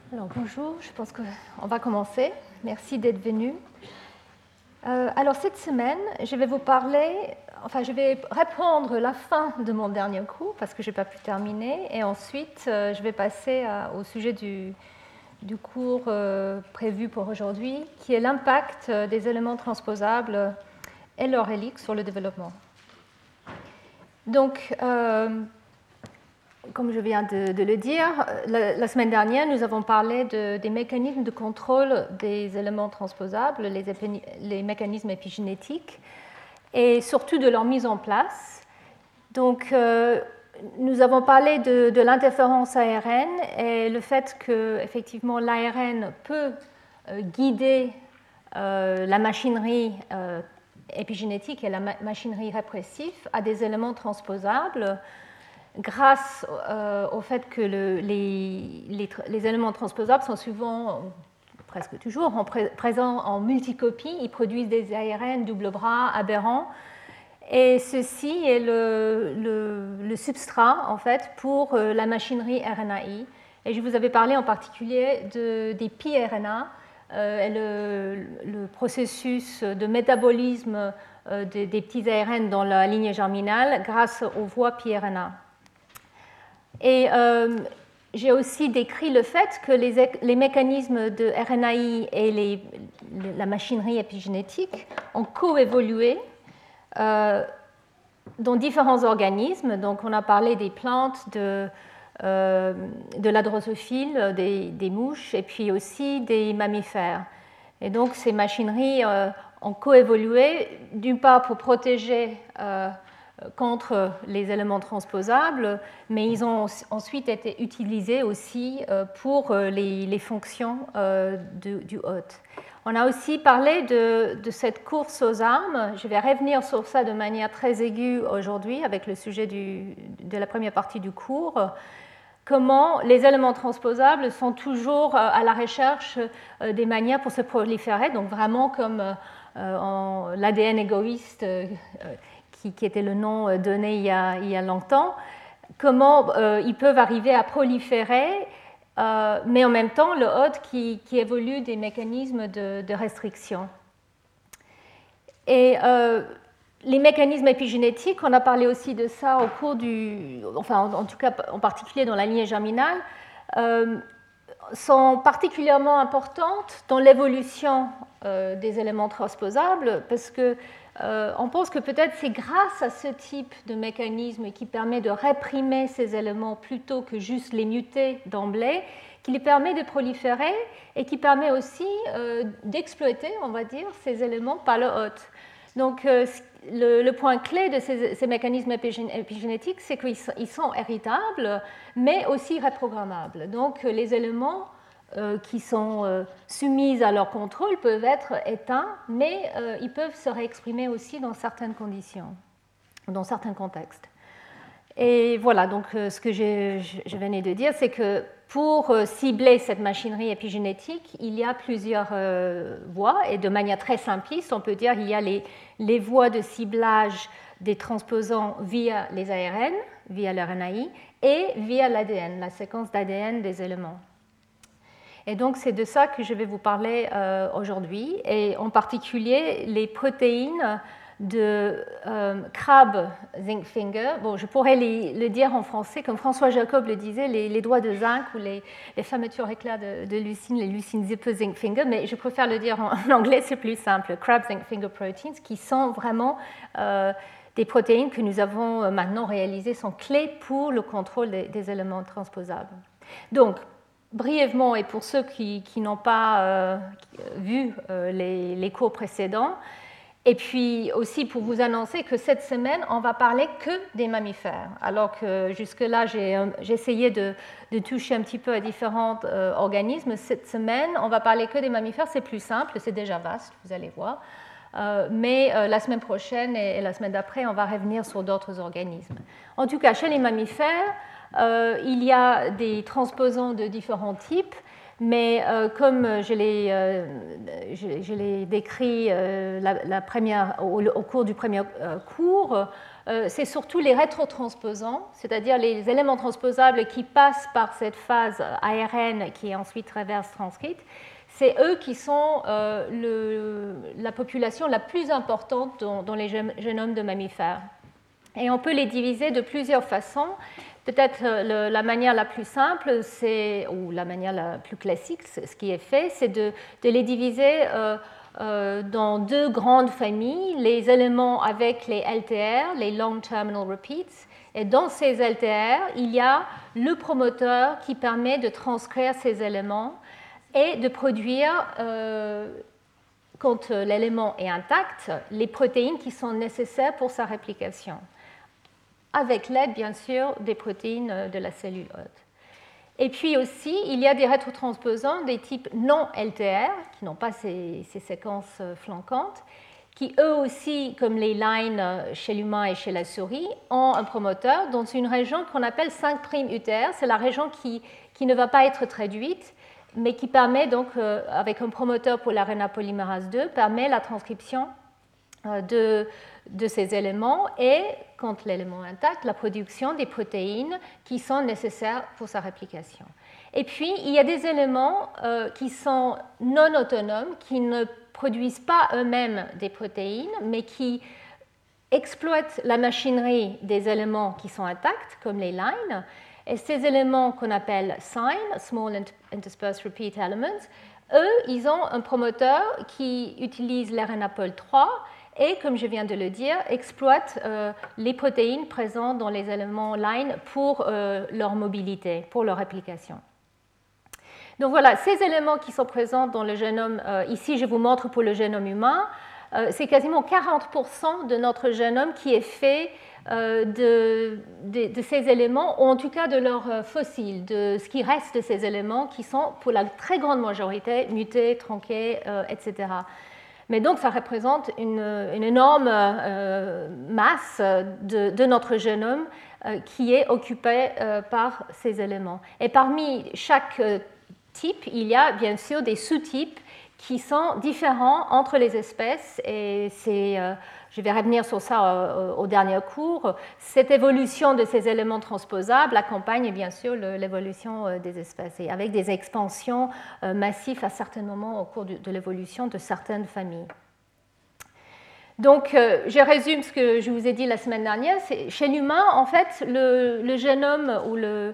Alors bonjour, je pense qu'on va commencer. Merci d'être venu. Alors cette semaine, je vais vous parler, je vais reprendre la fin de mon dernier cours parce que je n'ai pas pu terminer et ensuite je vais passer au sujet du cours prévu pour aujourd'hui qui est l'impact des éléments transposables et leur helix sur le développement. Donc, comme je viens de le dire, la semaine dernière, nous avons parlé des mécanismes de contrôle des éléments transposables, les mécanismes épigénétiques, et surtout de leur mise en place. Donc, nous avons parlé de l'interférence ARN et le fait que, effectivement, l'ARN peut guider la machinerie épigénétique et la machinerie répressive à des éléments transposables, grâce au fait que les éléments transposables sont souvent, presque toujours, présents en multicopie. Ils produisent des ARN double bras aberrants. Et ceci est le substrat, en fait, pour la machinerie RNAi. Et je vous avais parlé en particulier des piRNA, et le processus de métabolisme des petits ARN dans la lignée germinale grâce aux voies piRNA. Et j'ai aussi décrit le fait que les mécanismes de RNAi et la machinerie épigénétique ont coévolué dans différents organismes. Donc, on a parlé des plantes, de la drosophile, des mouches, et puis aussi des mammifères. Et donc, ces machineries ont coévolué, d'une part pour protéger contre les éléments transposables, mais ils ont ensuite été utilisés aussi pour les fonctions du hôte. On a aussi parlé de cette course aux armes. Je vais revenir sur ça de manière très aiguë aujourd'hui avec le sujet de la première partie du cours. Comment les éléments transposables sont toujours à la recherche des manières pour se proliférer, donc vraiment comme l'ADN égoïste qui était le nom donné il y a longtemps, comment ils peuvent arriver à proliférer, mais en même temps le hôte qui évolue des mécanismes de restriction. Et les mécanismes épigénétiques, on a parlé aussi de ça au cours en tout cas en particulier dans la lignée germinale, sont particulièrement importantes dans l'évolution des éléments transposables parce que on pense que peut-être c'est grâce à ce type de mécanisme qui permet de réprimer ces éléments plutôt que juste les muter d'emblée, qui les permet de proliférer et qui permet aussi d'exploiter, on va dire, ces éléments par le hôte. Donc le point clé de ces mécanismes épigénétiques, c'est qu'ils sont héritables, mais aussi reprogrammables. Donc les éléments qui sont soumis à leur contrôle peuvent être éteints, mais ils peuvent se réexprimer aussi dans certaines conditions, dans certains contextes. Et voilà, donc ce que je venais de dire, c'est que pour cibler cette machinerie épigénétique, il y a plusieurs voies, et de manière très simpliste, on peut dire qu'il y a les voies de ciblage des transposants via les ARN, via l'RNAi, et via l'ADN, la séquence d'ADN des éléments. Et donc, c'est de ça que je vais vous parler aujourd'hui, et en particulier les protéines de crabe zinc finger. Bon, je pourrais le dire en français, comme François Jacob le disait, les doigts de zinc ou les fermetures éclairs de leucine, les leucines zippers zinc finger, mais je préfère le dire en anglais, c'est plus simple. Crab zinc finger proteins, qui sont vraiment des protéines que nous avons maintenant réalisées, sont clés pour le contrôle des éléments transposables. Donc, brièvement, et pour ceux qui n'ont pas vu les cours précédents, et puis aussi pour vous annoncer que cette semaine, on va parler que des mammifères, alors que jusque-là, j'ai essayé de toucher un petit peu à différents organismes. Cette semaine, on va parler que des mammifères, c'est plus simple, c'est déjà vaste, vous allez voir. Mais la semaine prochaine et la semaine d'après, on va revenir sur d'autres organismes. En tout cas, chez les mammifères, il y a des transposants de différents types. Mais comme je l'ai décrit au cours du premier cours, c'est surtout les rétrotransposants, c'est-à-dire les éléments transposables qui passent par cette phase ARN qui ensuite traverse transcrite. C'est eux qui sont la population la plus importante dans les génomes de mammifères. Et on peut les diviser de plusieurs façons. Peut-être la manière la plus simple, ou la manière la plus classique, ce qui est fait, c'est de les diviser dans deux grandes familles, les éléments avec les LTR, les Long Terminal Repeats. Et dans ces LTR, il y a le promoteur qui permet de transcrire ces éléments et de produire, quand l'élément est intact, les protéines qui sont nécessaires pour sa réplication, avec l'aide, bien sûr, des protéines de la cellule hôte. Et puis aussi, il y a des rétrotransposants des types non LTR, qui n'ont pas ces séquences flanquantes, qui eux aussi, comme les lines chez l'humain et chez la souris, ont un promoteur dans une région qu'on appelle 5' UTR. C'est la région qui ne va pas être traduite, mais qui permet donc, avec un promoteur pour l'RNA polymérase 2, permet la transcription de ces éléments et, quand l'élément est intact, la production des protéines qui sont nécessaires pour sa réplication. Et puis, il y a des éléments qui sont non autonomes, qui ne produisent pas eux-mêmes des protéines, mais qui exploitent la machinerie des éléments qui sont intacts, comme les lines. Et ces éléments qu'on appelle SINE, Small Interspersed Repeat Elements, eux, ils ont un promoteur qui utilise l'RNA-pol 3 et, comme je viens de le dire, exploite les protéines présentes dans les éléments line pour leur mobilité, pour leur réplication. Donc voilà, ces éléments qui sont présents dans le génome, ici je vous montre pour le génome humain, c'est quasiment 40% de notre génome qui est fait de ces éléments, ou en tout cas de leurs fossiles, de ce qui reste de ces éléments qui sont pour la très grande majorité mutés, tronqués, etc. Mais donc ça représente une énorme masse de notre génome qui est occupée par ces éléments. Et parmi chaque type, il y a bien sûr des sous-types qui sont différents entre les espèces, et je vais revenir sur ça au dernier cours. Cette évolution de ces éléments transposables accompagne bien sûr l'évolution des espèces, et avec des expansions massives à certains moments au cours de l'évolution de certaines familles. Donc, je résume ce que je vous ai dit la semaine dernière. Chez l'humain, en fait, le génome ou le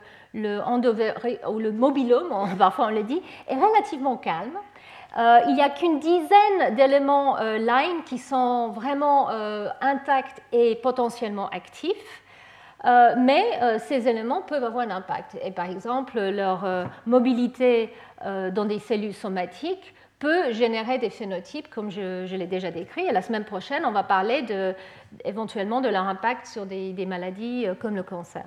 mobilome, parfois on le dit, est relativement calme. Il n'y a qu'une dizaine d'éléments line qui sont vraiment intacts et potentiellement actifs, mais ces éléments peuvent avoir un impact. Et par exemple, leur mobilité dans des cellules somatiques peut générer des phénotypes, comme je l'ai déjà décrit. Et la semaine prochaine, on va parler éventuellement de leur impact sur des maladies comme le cancer.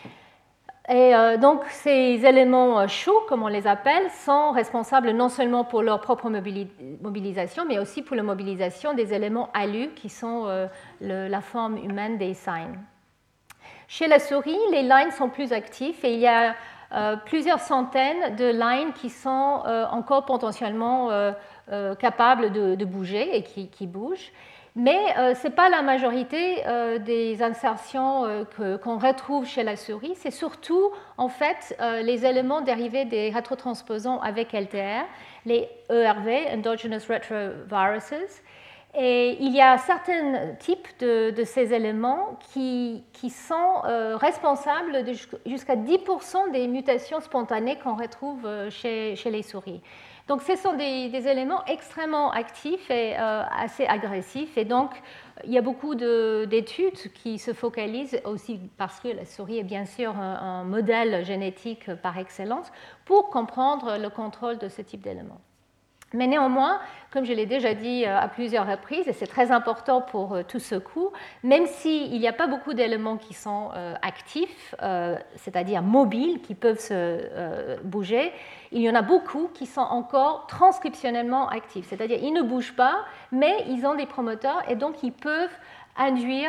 Et donc, ces éléments chauds, comme on les appelle, sont responsables non seulement pour leur propre mobilisation, mais aussi pour la mobilisation des éléments ALU, qui sont la forme humaine des signes. Chez la souris, les lines sont plus actifs, et il y a plusieurs centaines de lines qui sont encore potentiellement capables de bouger et qui bougent. Mais ce n'est pas la majorité des insertions qu'on retrouve chez la souris. C'est surtout, en fait, les éléments dérivés des rétrotransposants avec LTR, les ERV, Endogenous Retroviruses. Et il y a certains types de ces éléments qui sont responsables de jusqu'à 10% des mutations spontanées qu'on retrouve chez les souris. Donc, ce sont des éléments extrêmement actifs et assez agressifs. Et donc, il y a beaucoup d'études qui se focalisent aussi, parce que la souris est bien sûr un modèle génétique par excellence, pour comprendre le contrôle de ce type d'éléments. Mais néanmoins, comme je l'ai déjà dit à plusieurs reprises, et c'est très important pour tout ce cours, même s'il n'y a pas beaucoup d'éléments qui sont actifs, c'est-à-dire mobiles, qui peuvent se bouger, il y en a beaucoup qui sont encore transcriptionnellement actifs, c'est-à-dire ils ne bougent pas, mais ils ont des promoteurs et donc ils peuvent induire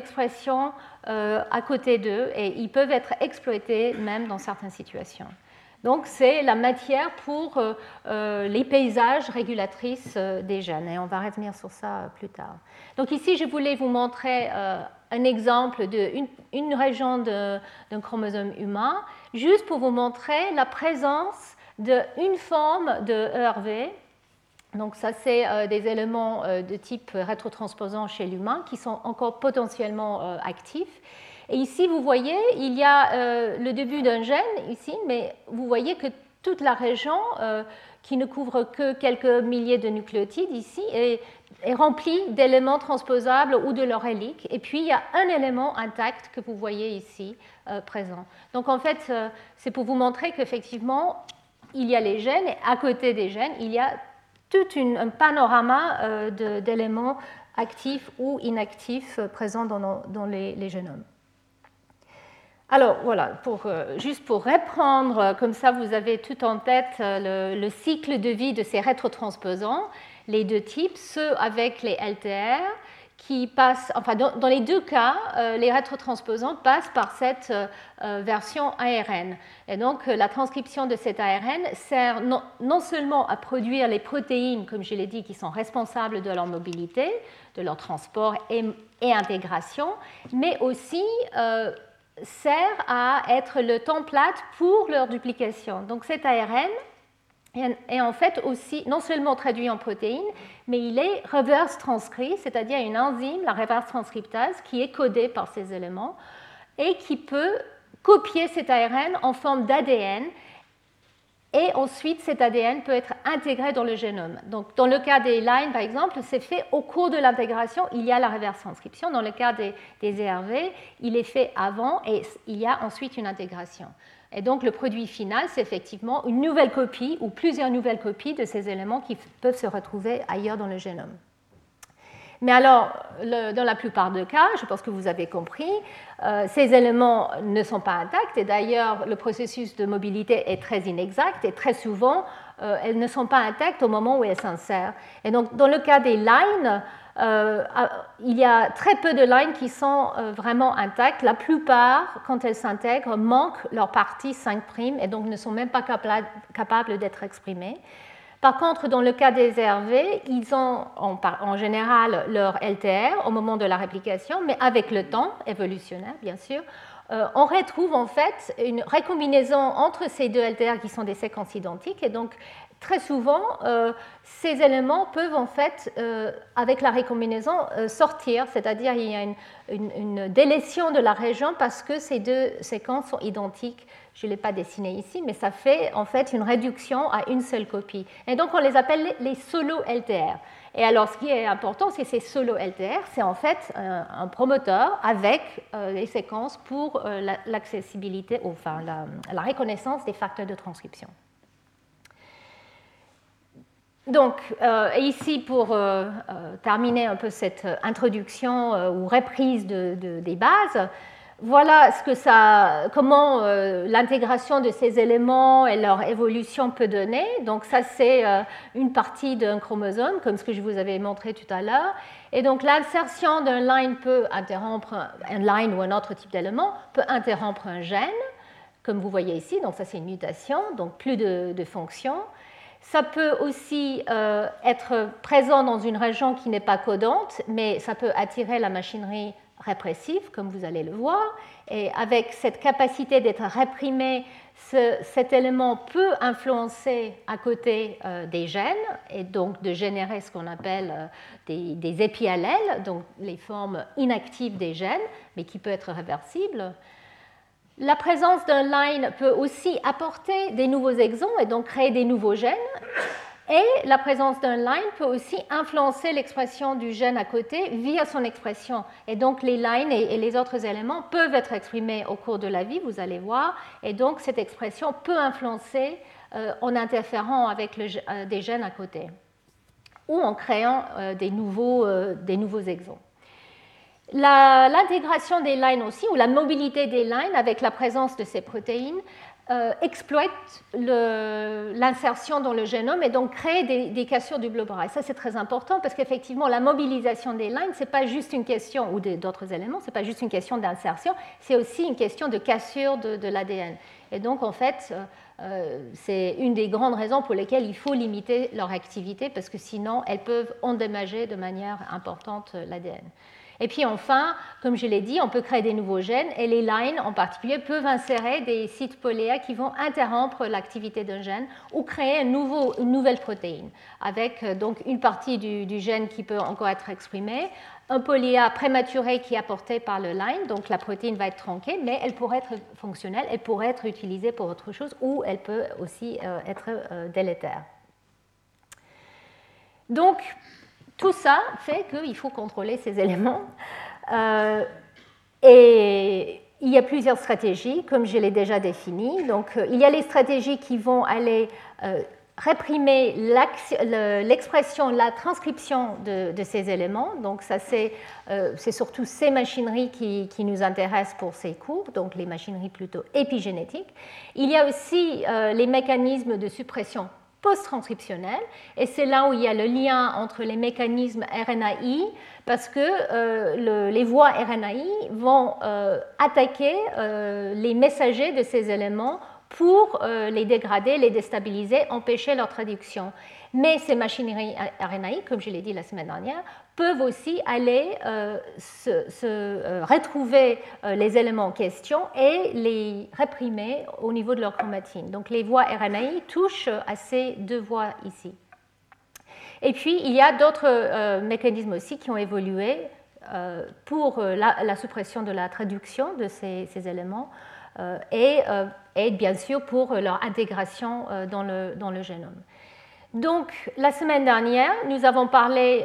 l'expression à côté d'eux et ils peuvent être exploités même dans certaines situations. Donc c'est la matière pour les paysages régulatrices des gènes, et on va revenir sur ça plus tard. Donc ici, je voulais vous montrer un exemple d'une région d'un chromosome humain, juste pour vous montrer la présence d'une forme de ERV. Donc ça, c'est des éléments de type rétrotransposant chez l'humain qui sont encore potentiellement actifs. Et ici, vous voyez, il y a le début d'un gène ici, mais vous voyez que toute la région, qui ne couvre que quelques milliers de nucléotides ici, est remplie d'éléments transposables ou de leur hélique. Et puis, il y a un élément intact que vous voyez ici présent. Donc, en fait, c'est pour vous montrer qu'effectivement, il y a les gènes, et à côté des gènes, il y a tout un panorama d'éléments actifs ou inactifs présents dans les génomes. Alors voilà, juste pour reprendre, comme ça vous avez tout en tête le cycle de vie de ces rétrotransposants, les deux types, ceux avec les LTR, qui passent, enfin dans les deux cas, les rétrotransposants passent par cette version ARN. Et donc la transcription de cet ARN sert non seulement à produire les protéines, comme je l'ai dit, qui sont responsables de leur mobilité, de leur transport et intégration, mais aussi sert à être le template pour leur duplication. Donc cet ARN est en fait aussi non seulement traduit en protéines, mais il est reverse transcrit, c'est-à-dire une enzyme, la reverse transcriptase, qui est codée par ces éléments et qui peut copier cet ARN en forme d'ADN. Et ensuite, cet ADN peut être intégré dans le génome. Donc, dans le cas des LINE, par exemple, c'est fait au cours de l'intégration, il y a la reverse transcription. Dans le cas des ERV, il est fait avant et il y a ensuite une intégration. Et donc, le produit final, c'est effectivement une nouvelle copie ou plusieurs nouvelles copies de ces éléments qui peuvent se retrouver ailleurs dans le génome. Mais alors, dans la plupart des cas, je pense que vous avez compris, ces éléments ne sont pas intacts et d'ailleurs, le processus de mobilité est très inexact et très souvent, elles ne sont pas intactes au moment où elles s'insèrent. Et donc, dans le cas des lines, il y a très peu de lines qui sont vraiment intactes. La plupart, quand elles s'intègrent, manquent leur partie 5' et donc ne sont même pas capables d'être exprimées. Par contre, dans le cas des ERV, ils ont en général leur LTR au moment de la réplication, mais avec le temps évolutionnaire, bien sûr, on retrouve en fait une récombinaison entre ces deux LTR qui sont des séquences identiques. Et donc, très souvent, ces éléments peuvent en fait, avec la récombinaison, sortir, c'est-à-dire il y a une délétion de la région parce que ces deux séquences sont identiques. Je ne l'ai pas dessiné ici, mais ça fait en fait une réduction à une seule copie. Et donc, on les appelle les solo-LTR. Et alors, ce qui est important, c'est que ces solo-LTR, c'est en fait un promoteur avec les séquences pour l'accessibilité, enfin la reconnaissance des facteurs de transcription. Donc, ici, pour terminer un peu cette introduction ou reprise des bases, voilà comment l'intégration de ces éléments et leur évolution peut donner. Donc ça, c'est une partie d'un chromosome, comme ce que je vous avais montré tout à l'heure. Et donc l'insertion d'un line peut interrompre un line ou un autre type d'élément, peut interrompre un gène, comme vous voyez ici. Donc ça, c'est une mutation, donc plus de fonction. Ça peut aussi être présent dans une région qui n'est pas codante, mais ça peut attirer la machinerie répressive, comme vous allez le voir. Et avec cette capacité d'être réprimé, cet élément peut influencer à côté des gènes et donc de générer ce qu'on appelle des épiallèles, donc les formes inactives des gènes, mais qui peut être réversible. La présence d'un line peut aussi apporter des nouveaux exons et donc créer des nouveaux gènes. Et la présence d'un line peut aussi influencer l'expression du gène à côté via son expression. Et donc les lines et les autres éléments peuvent être exprimés au cours de la vie, vous allez voir. Et donc cette expression peut influencer en interférant avec des gènes à côté ou en créant des nouveaux exons. L'intégration des lines aussi, ou la mobilité des lines avec la présence de ces protéines, exploite l'insertion dans le génome et donc crée des cassures du bloc bras. Et ça, c'est très important parce qu'effectivement, la mobilisation des lines, ce n'est pas juste une question, ou d'autres éléments, ce n'est pas juste une question d'insertion, c'est aussi une question de cassure de l'ADN. Et donc, en fait, C'est une des grandes raisons pour lesquelles il faut limiter leur activité, parce que sinon, elles peuvent endommager de manière importante l'ADN. Et puis enfin, comme je l'ai dit, on peut créer des nouveaux gènes, et les lines en particulier peuvent insérer des sites poléa qui vont interrompre l'activité d'un gène ou créer une nouvelle protéine, avec donc une partie du gène qui peut encore être exprimée, un poléa prématuré qui est apporté par le line, donc la protéine va être tronquée, mais elle pourrait être fonctionnelle, elle pourrait être utilisée pour autre chose, ou elle peut aussi être délétère. Donc, tout ça fait qu'il faut contrôler ces éléments. Et il y a plusieurs stratégies, comme je l'ai déjà défini. Donc, il y a les stratégies qui vont aller réprimer l'expression, la transcription de ces éléments. Donc, ça, c'est surtout ces machineries qui nous intéressent pour ces cours, donc les machineries plutôt épigénétiques. Il y a aussi les mécanismes de suppression post-transcriptionnelle, et c'est là où il y a le lien entre les mécanismes RNAi, parce que les voies RNAi vont attaquer les messagers de ces éléments pour les dégrader, les déstabiliser, empêcher leur traduction. Mais ces machineries RNAi, comme je l'ai dit la semaine dernière, peuvent aussi aller retrouver les éléments en question et les réprimer au niveau de leur chromatine. Donc les voies RNAi touchent à ces deux voies ici. Et puis il y a d'autres mécanismes aussi qui ont évolué pour la suppression de la traduction de ces éléments et bien sûr pour leur intégration dans le génome. Donc, la semaine dernière, nous avons parlé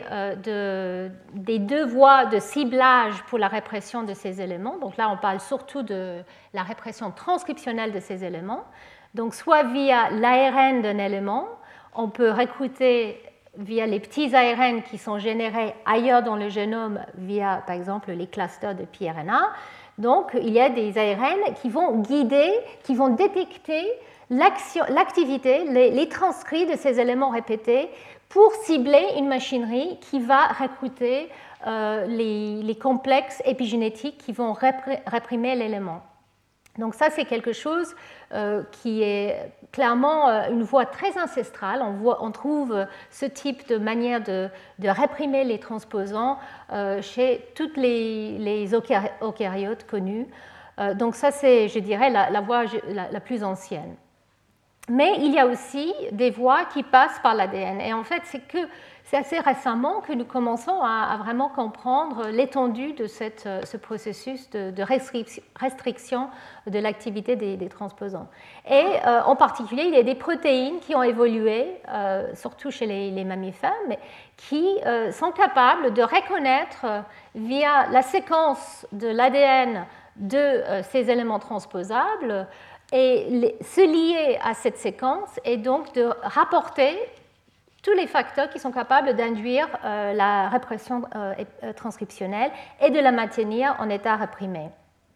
des deux voies de ciblage pour la répression de ces éléments. Donc là, on parle surtout de la répression transcriptionnelle de ces éléments. Donc, soit via l'ARN d'un élément, on peut recruter via les petits ARN qui sont générés ailleurs dans le génome via, par exemple, les clusters de piRNA. Donc, il y a des ARN qui vont guider, qui vont détecter l'activité, les transcrits de ces éléments répétés pour cibler une machinerie qui va recruter les complexes épigénétiques qui vont réprimer l'élément. Donc ça, c'est quelque chose qui est clairement une voie très ancestrale. On trouve ce type de manière de réprimer les transposants chez toutes les eucaryotes connues. Donc ça, c'est, je dirais, la voie la plus ancienne. Mais il y a aussi des voies qui passent par l'ADN. Et en fait, c'est assez récemment que nous commençons à vraiment comprendre l'étendue de ce processus de restriction de l'activité des transposants. Et en particulier, il y a des protéines qui ont évolué, surtout chez les mammifères, mais qui sont capables de reconnaître via la séquence de l'ADN de ces éléments transposables et se lier à cette séquence et donc de rapporter tous les facteurs qui sont capables d'induire la répression transcriptionnelle et de la maintenir en état réprimé.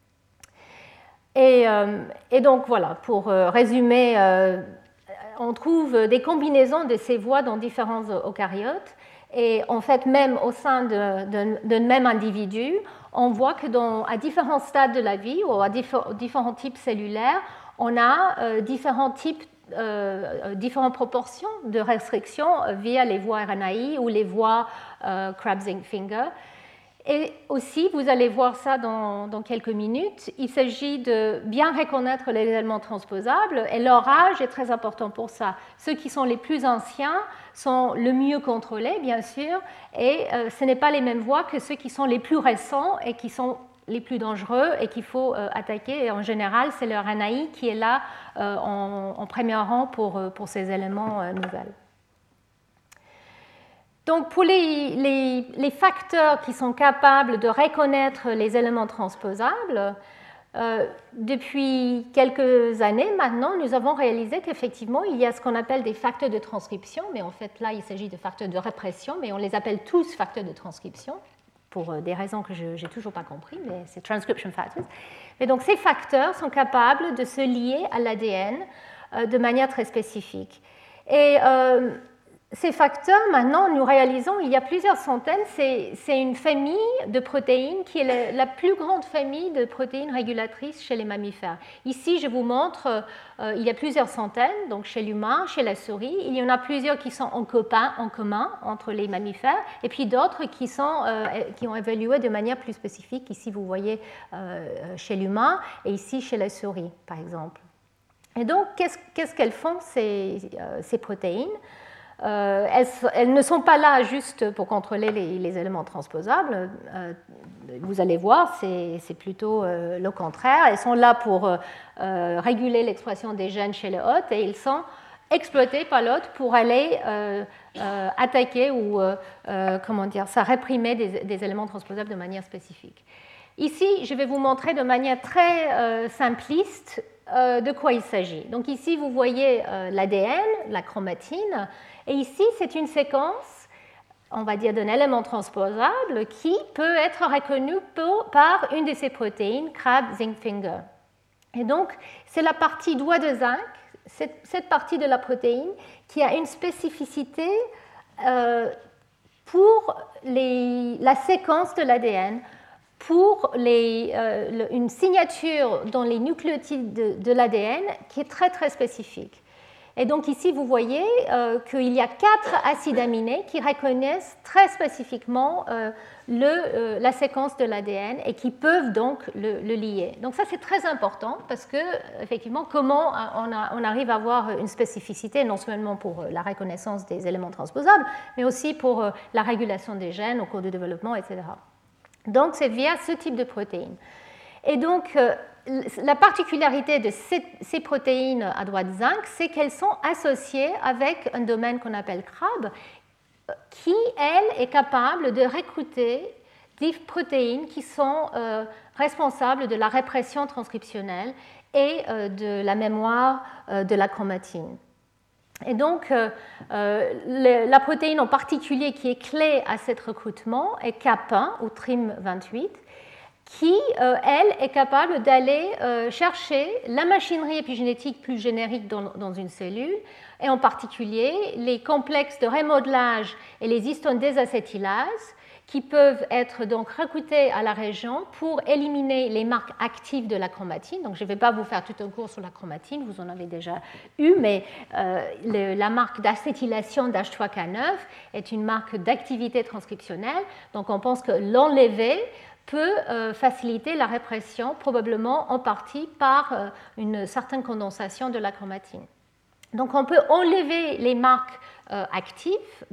Et donc voilà, pour résumer, on trouve des combinaisons de ces voies dans différents eucaryotes. Et en fait, même au sein d'un même individu, on voit que à différents stades de la vie ou à différents types cellulaires, on a différentes proportions de restriction via les voies RNAi ou les voies Krabs-Finger. Et aussi, vous allez voir ça dans quelques minutes, il s'agit de bien reconnaître les éléments transposables et leur âge est très important pour ça. Ceux qui sont les plus anciens sont le mieux contrôlés, bien sûr, et ce n'est pas les mêmes voies que ceux qui sont les plus récents et qui sont les plus dangereux et qu'il faut attaquer. Et en général, c'est le RNAi qui est là en premier rang pour ces éléments nouvelles. Donc, pour les facteurs qui sont capables de reconnaître les éléments transposables, depuis quelques années maintenant, nous avons réalisé qu'effectivement, il y a ce qu'on appelle des facteurs de transcription, mais en fait, là, il s'agit de facteurs de répression, mais on les appelle tous facteurs de transcription, pour des raisons que je n'ai toujours pas compris, mais c'est transcription factors. Et donc, ces facteurs sont capables de se lier à l'ADN de manière très spécifique. Et ces facteurs, maintenant, nous réalisons il y a plusieurs centaines. C'est une famille de protéines qui est la plus grande famille de protéines régulatrices chez les mammifères. Ici, je vous montre, il y a plusieurs centaines, donc chez l'humain, chez la souris. Il y en a plusieurs qui sont en commun entre les mammifères, et puis d'autres qui ont évolué de manière plus spécifique. Ici, vous voyez chez l'humain, et ici chez la souris, par exemple. Et donc, qu'est-ce qu'elles font, ces protéines ? Elles ne sont pas là juste pour contrôler les éléments transposables. Vous allez voir, c'est plutôt le contraire. Elles sont là pour réguler l'expression des gènes chez le hôte et ils sont exploités par l'hôte pour aller attaquer ou réprimer des éléments transposables de manière spécifique. Ici, je vais vous montrer de manière très simpliste de quoi il s'agit. Donc ici, vous voyez l'ADN, la chromatine, et ici, c'est une séquence, on va dire, d'un élément transposable qui peut être reconnu par une de ces protéines, Crab zinc finger. Et donc, c'est la partie doigt de zinc, cette partie de la protéine qui a une spécificité pour la séquence de l'ADN, pour une signature dans les nucléotides de l'ADN qui est très très spécifique. Et donc ici, vous voyez qu'il y a 4 acides aminés qui reconnaissent très spécifiquement la séquence de l'ADN et qui peuvent donc le lier. Donc ça, c'est très important parce que, effectivement, comment on arrive à avoir une spécificité non seulement pour la reconnaissance des éléments transposables, mais aussi pour la régulation des gènes au cours du développement, etc. Donc, c'est via ce type de protéines. Et donc, la particularité de ces protéines à droite zinc, c'est qu'elles sont associées avec un domaine qu'on appelle CRAB, qui, elle, est capable de recruter des protéines qui sont responsables de la répression transcriptionnelle et de la mémoire de la chromatine. Et donc, la protéine en particulier qui est clé à cet recrutement est CAP1 ou TRIM28, qui, elle, est capable d'aller chercher la machinerie épigénétique plus générique dans une cellule, et en particulier les complexes de remodelage et les histones désacétylases, qui peuvent être donc recrutés à la région pour éliminer les marques actives de la chromatine. Donc, je ne vais pas vous faire tout un cours sur la chromatine, vous en avez déjà eu, mais la marque d'acétylation d'H3K9 est une marque d'activité transcriptionnelle. Donc, on pense que l'enlever peut faciliter la répression, probablement en partie par une certaine condensation de la chromatine. Donc, on peut enlever les marques actives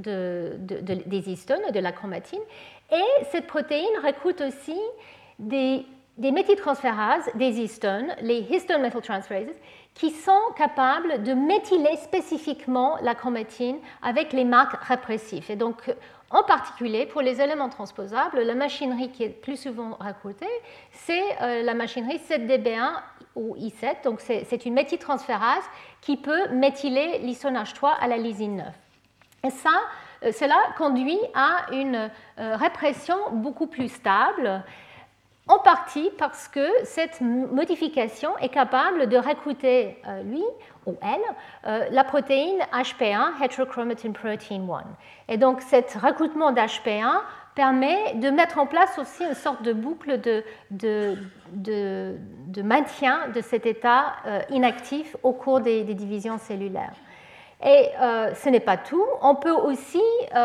des histones, de la chromatine, et cette protéine recrute aussi des méthyltransférases des histones, les histone methyltransferases, qui sont capables de méthyler spécifiquement la chromatine avec les marques répressives. Et donc, en particulier, pour les éléments transposables, la machinerie qui est plus souvent recrutée, c'est la machinerie 7DB1 ou I7. Donc, c'est une méthyltransférase qui peut méthyler l'histone H3 à la lysine 9. Et cela conduit à une répression beaucoup plus stable, en partie parce que cette modification est capable de recruter, lui ou elle, la protéine HP1, Heterochromatin Protein 1. Et donc, ce recrutement d'HP1 permet de mettre en place aussi une sorte de boucle de maintien de cet état inactif au cours des divisions cellulaires. Et ce n'est pas tout. On peut aussi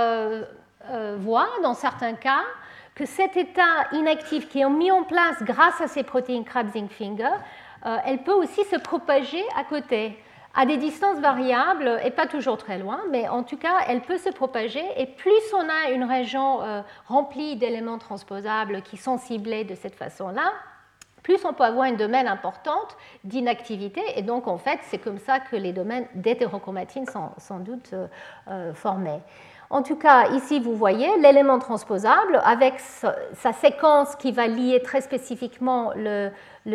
voir, dans certains cas, que cet état inactif qui est mis en place grâce à ces protéines Crab zinc finger, elle peut aussi se propager à côté, à des distances variables et pas toujours très loin, mais en tout cas, elle peut se propager. Et plus on a une région remplie d'éléments transposables qui sont ciblés de cette façon-là, plus on peut avoir une domaine importante d'inactivité, et donc en fait, c'est comme ça que les domaines d'hétérochromatine sont sans doute formés. En tout cas, ici, vous voyez l'élément transposable avec sa séquence qui va lier très spécifiquement le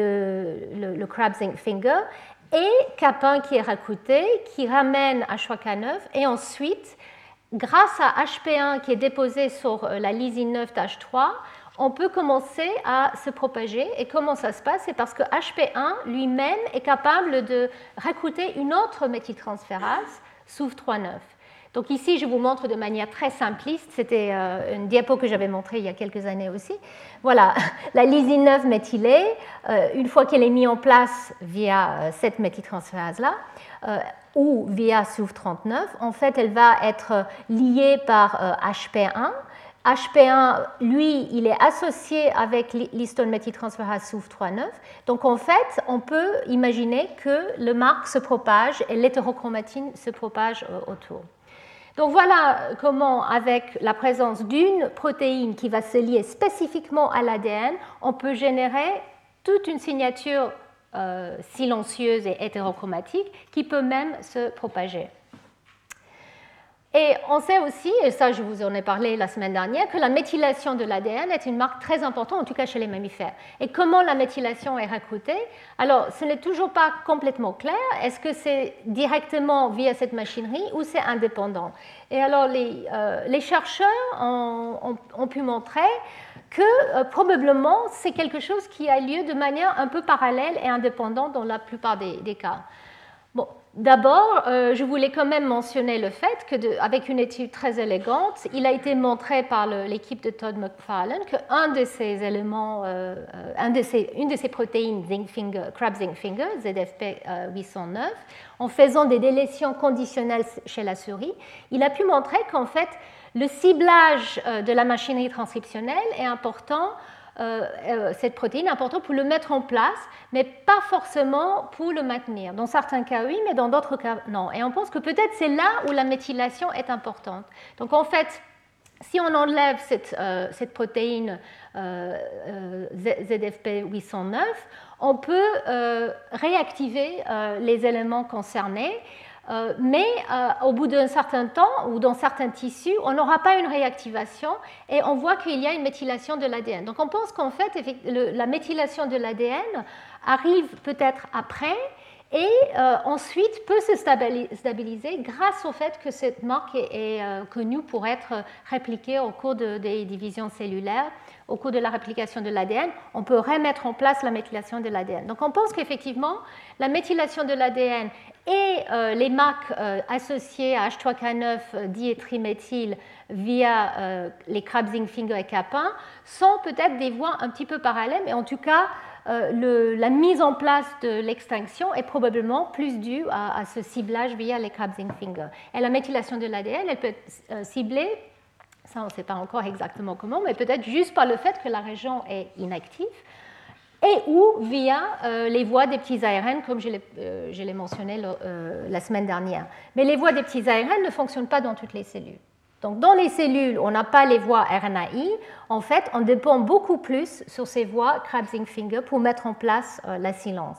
Crab zinc finger et CAP1 qui est recruté, qui ramène H3K9, et ensuite, grâce à HP1 qui est déposé sur la lysine 9 d'H3, on peut commencer à se propager. Et comment ça se passe? C'est parce que HP1 lui-même est capable de recruter une autre méthyltransférase, SUV39. Donc ici, je vous montre de manière très simpliste, c'était une diapo que j'avais montrée il y a quelques années aussi. Voilà, la lysine 9 méthylée, une fois qu'elle est mise en place via cette méthyltransférase-là, ou via SUV39, en fait, elle va être liée par HP1. HP1, lui, il est associé avec l'histone méthyltransférase SUV39. Donc, en fait, on peut imaginer que le marque se propage et l'hétérochromatine se propage autour. Donc, voilà comment, avec la présence d'une protéine qui va se lier spécifiquement à l'ADN, on peut générer toute une signature silencieuse et hétérochromatique qui peut même se propager. Et on sait aussi, et ça je vous en ai parlé la semaine dernière, que la méthylation de l'ADN est une marque très importante, en tout cas chez les mammifères. Et comment la méthylation est recrutée? Alors, ce n'est toujours pas complètement clair. Est-ce que c'est directement via cette machinerie ou c'est indépendant? Et alors, les chercheurs ont pu montrer que probablement c'est quelque chose qui a lieu de manière un peu parallèle et indépendante dans la plupart des cas. Bon, d'abord, je voulais quand même mentionner le fait qu'avec une étude très élégante, il a été montré par l'équipe de Todd McFarlane qu'un de ces éléments, une de ces protéines Crab zinc finger, ZFP 809, en faisant des délétions conditionnelles chez la souris, il a pu montrer qu'en fait, le ciblage de la machinerie transcriptionnelle est important. Cette protéine est importante pour le mettre en place, mais pas forcément pour le maintenir. Dans certains cas, oui, mais dans d'autres cas, non. Et on pense que peut-être c'est là où la méthylation est importante. Donc en fait, si on enlève cette protéine ZFP 809, on peut réactiver les éléments concernés. Mais au bout d'un certain temps ou dans certains tissus, on n'aura pas une réactivation et on voit qu'il y a une méthylation de l'ADN. Donc on pense qu'en fait, la méthylation de l'ADN arrive peut-être après et ensuite peut se stabiliser grâce au fait que cette marque est connue pour être répliquée au cours des divisions cellulaires. Au cours de la réplication de l'ADN, on peut remettre en place la méthylation de l'ADN. Donc on pense qu'effectivement, la méthylation de l'ADN et les marques associées à H3K9 diétriméthyl via les Crab zinc finger et Cap1 sont peut-être des voies un petit peu parallèles, mais en tout cas, la mise en place de l'extinction est probablement plus due à ce ciblage via les Crab zinc finger. Et la méthylation de l'ADN, elle peut être ciblée, ça on ne sait pas encore exactement comment, mais peut-être juste par le fait que la région est inactive, et ou via les voies des petits ARN, comme je l'ai mentionné la semaine dernière. Mais les voies des petits ARN ne fonctionnent pas dans toutes les cellules. Donc, dans les cellules, on n'a pas les voies RNAi. En fait, on dépend beaucoup plus sur ces voies Crab zinc finger pour mettre en place la silence.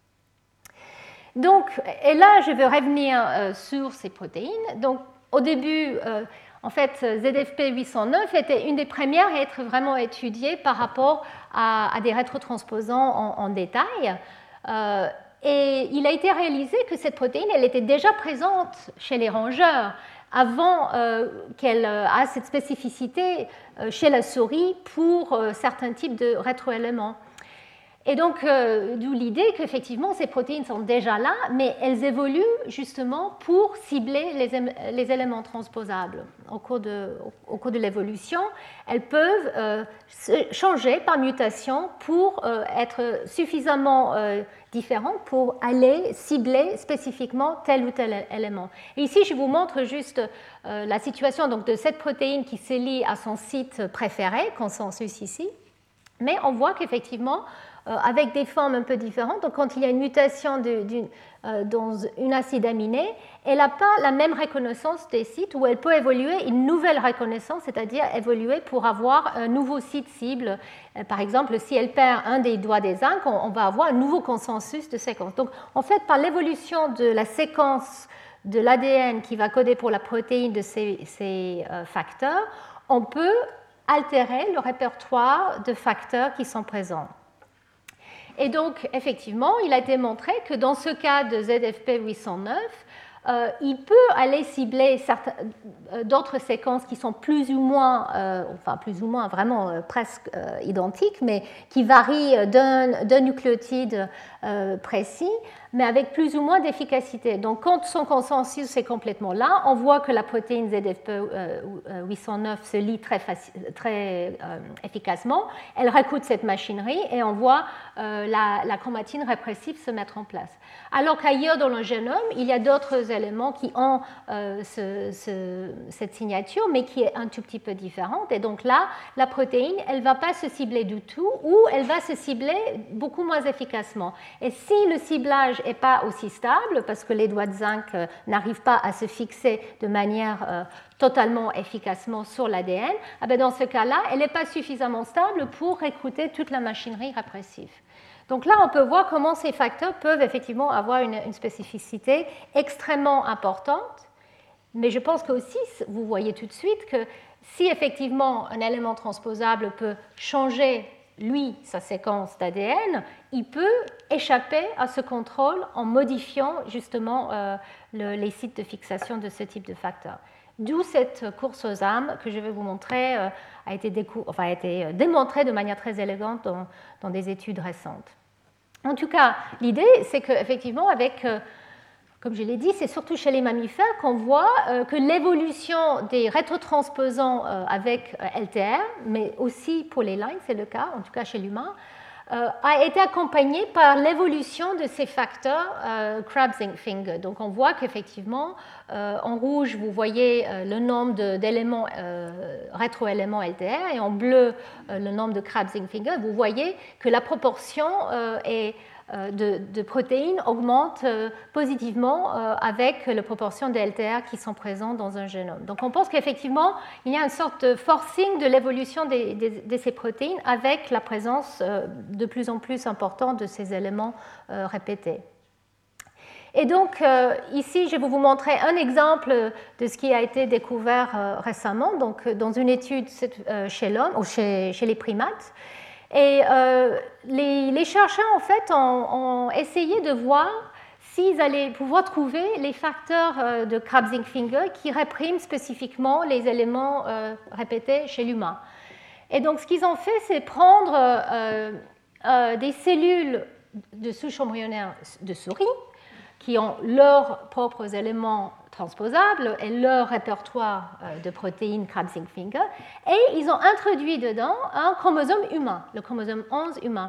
Donc, et là, je vais revenir sur ces protéines. Donc, au début, en fait, ZFP 809 était une des premières à être vraiment étudiée par rapport à des rétrotransposants en détail. Et il a été réalisé que cette protéine, elle était déjà présente chez les rongeurs avant qu'elle ait cette spécificité chez la souris pour certains types de rétroéléments. Et donc, d'où l'idée qu'effectivement, ces protéines sont déjà là, mais elles évoluent justement pour cibler les éléments transposables. Au cours de l'évolution, elles peuvent changer par mutation pour être suffisamment différentes pour aller cibler spécifiquement tel ou tel élément. Et ici, je vous montre juste la situation donc, de cette protéine qui se lie à son site préféré, consensus ici. Mais on voit qu'effectivement, avec des formes un peu différentes, donc quand il y a une mutation dans une acide aminé, elle n'a pas la même reconnaissance des sites où elle peut évoluer une nouvelle reconnaissance, c'est-à-dire évoluer pour avoir un nouveau site cible. Par exemple, si elle perd un des doigts des zinc, on va avoir un nouveau consensus de séquence. Donc, en fait, par l'évolution de la séquence de l'ADN qui va coder pour la protéine de ces facteurs, on peut altérer le répertoire de facteurs qui sont présents. Et donc, effectivement, il a été montré que dans ce cas de ZFP 809, il peut aller cibler d'autres séquences qui sont plus ou moins vraiment presque identiques, mais qui varient d'un nucléotide précis, mais avec plus ou moins d'efficacité. Donc, quand son consensus est complètement là, on voit que la protéine ZFP809 se lie très efficacement. Elle recoute cette machinerie et on voit la chromatine répressive se mettre en place. Alors qu'ailleurs dans le génome, il y a d'autres éléments qui ont cette signature, mais qui est un tout petit peu différente. Et donc là, la protéine, elle ne va pas se cibler du tout, ou elle va se cibler beaucoup moins efficacement. Et si le ciblage n'est pas aussi stable, parce que les doigts de zinc n'arrivent pas à se fixer de manière totalement efficacement sur l'ADN, dans ce cas-là, elle n'est pas suffisamment stable pour recruter toute la machinerie répressive. Donc là, on peut voir comment ces facteurs peuvent effectivement avoir une spécificité extrêmement importante, mais je pense que aussi, vous voyez tout de suite que si effectivement un élément transposable peut changer, lui, sa séquence d'ADN, il peut échapper à ce contrôle en modifiant justement les sites de fixation de ce type de facteurs. D'où cette course aux âmes que je vais vous montrer a été démontrée de manière très élégante dans des études récentes. En tout cas, l'idée, c'est qu'effectivement, comme je l'ai dit, c'est surtout chez les mammifères qu'on voit que l'évolution des rétrotransposants avec LTR, mais aussi pour les lines, c'est le cas, en tout cas chez l'humain, a été accompagnée par l'évolution de ces facteurs Krabs-Finger. Donc on voit qu'effectivement, en rouge, vous voyez le nombre d'éléments, rétroéléments LTR, et en bleu, le nombre de Krabs-Finger. Vous voyez que la proportion de protéines augmente positivement avec la proportion de LTR qui sont présents dans un génome. Donc on pense qu'effectivement, il y a une sorte de forcing de l'évolution de ces protéines avec la présence de plus en plus importante de ces éléments répétés. Et donc ici, je vais vous montrer un exemple de ce qui a été découvert récemment, donc dans une étude chez l'homme ou chez les primates. Et les chercheurs, en fait, ont essayé de voir s'ils allaient pouvoir trouver les facteurs de Krabs-Finger qui répriment spécifiquement les éléments répétés chez l'humain. Et donc, ce qu'ils ont fait, c'est prendre des cellules de souche embryonnaire de souris qui ont leurs propres éléments transposables et leur répertoire de protéines Krabs-Finger, et ils ont introduit dedans un chromosome humain, le chromosome 11 humain.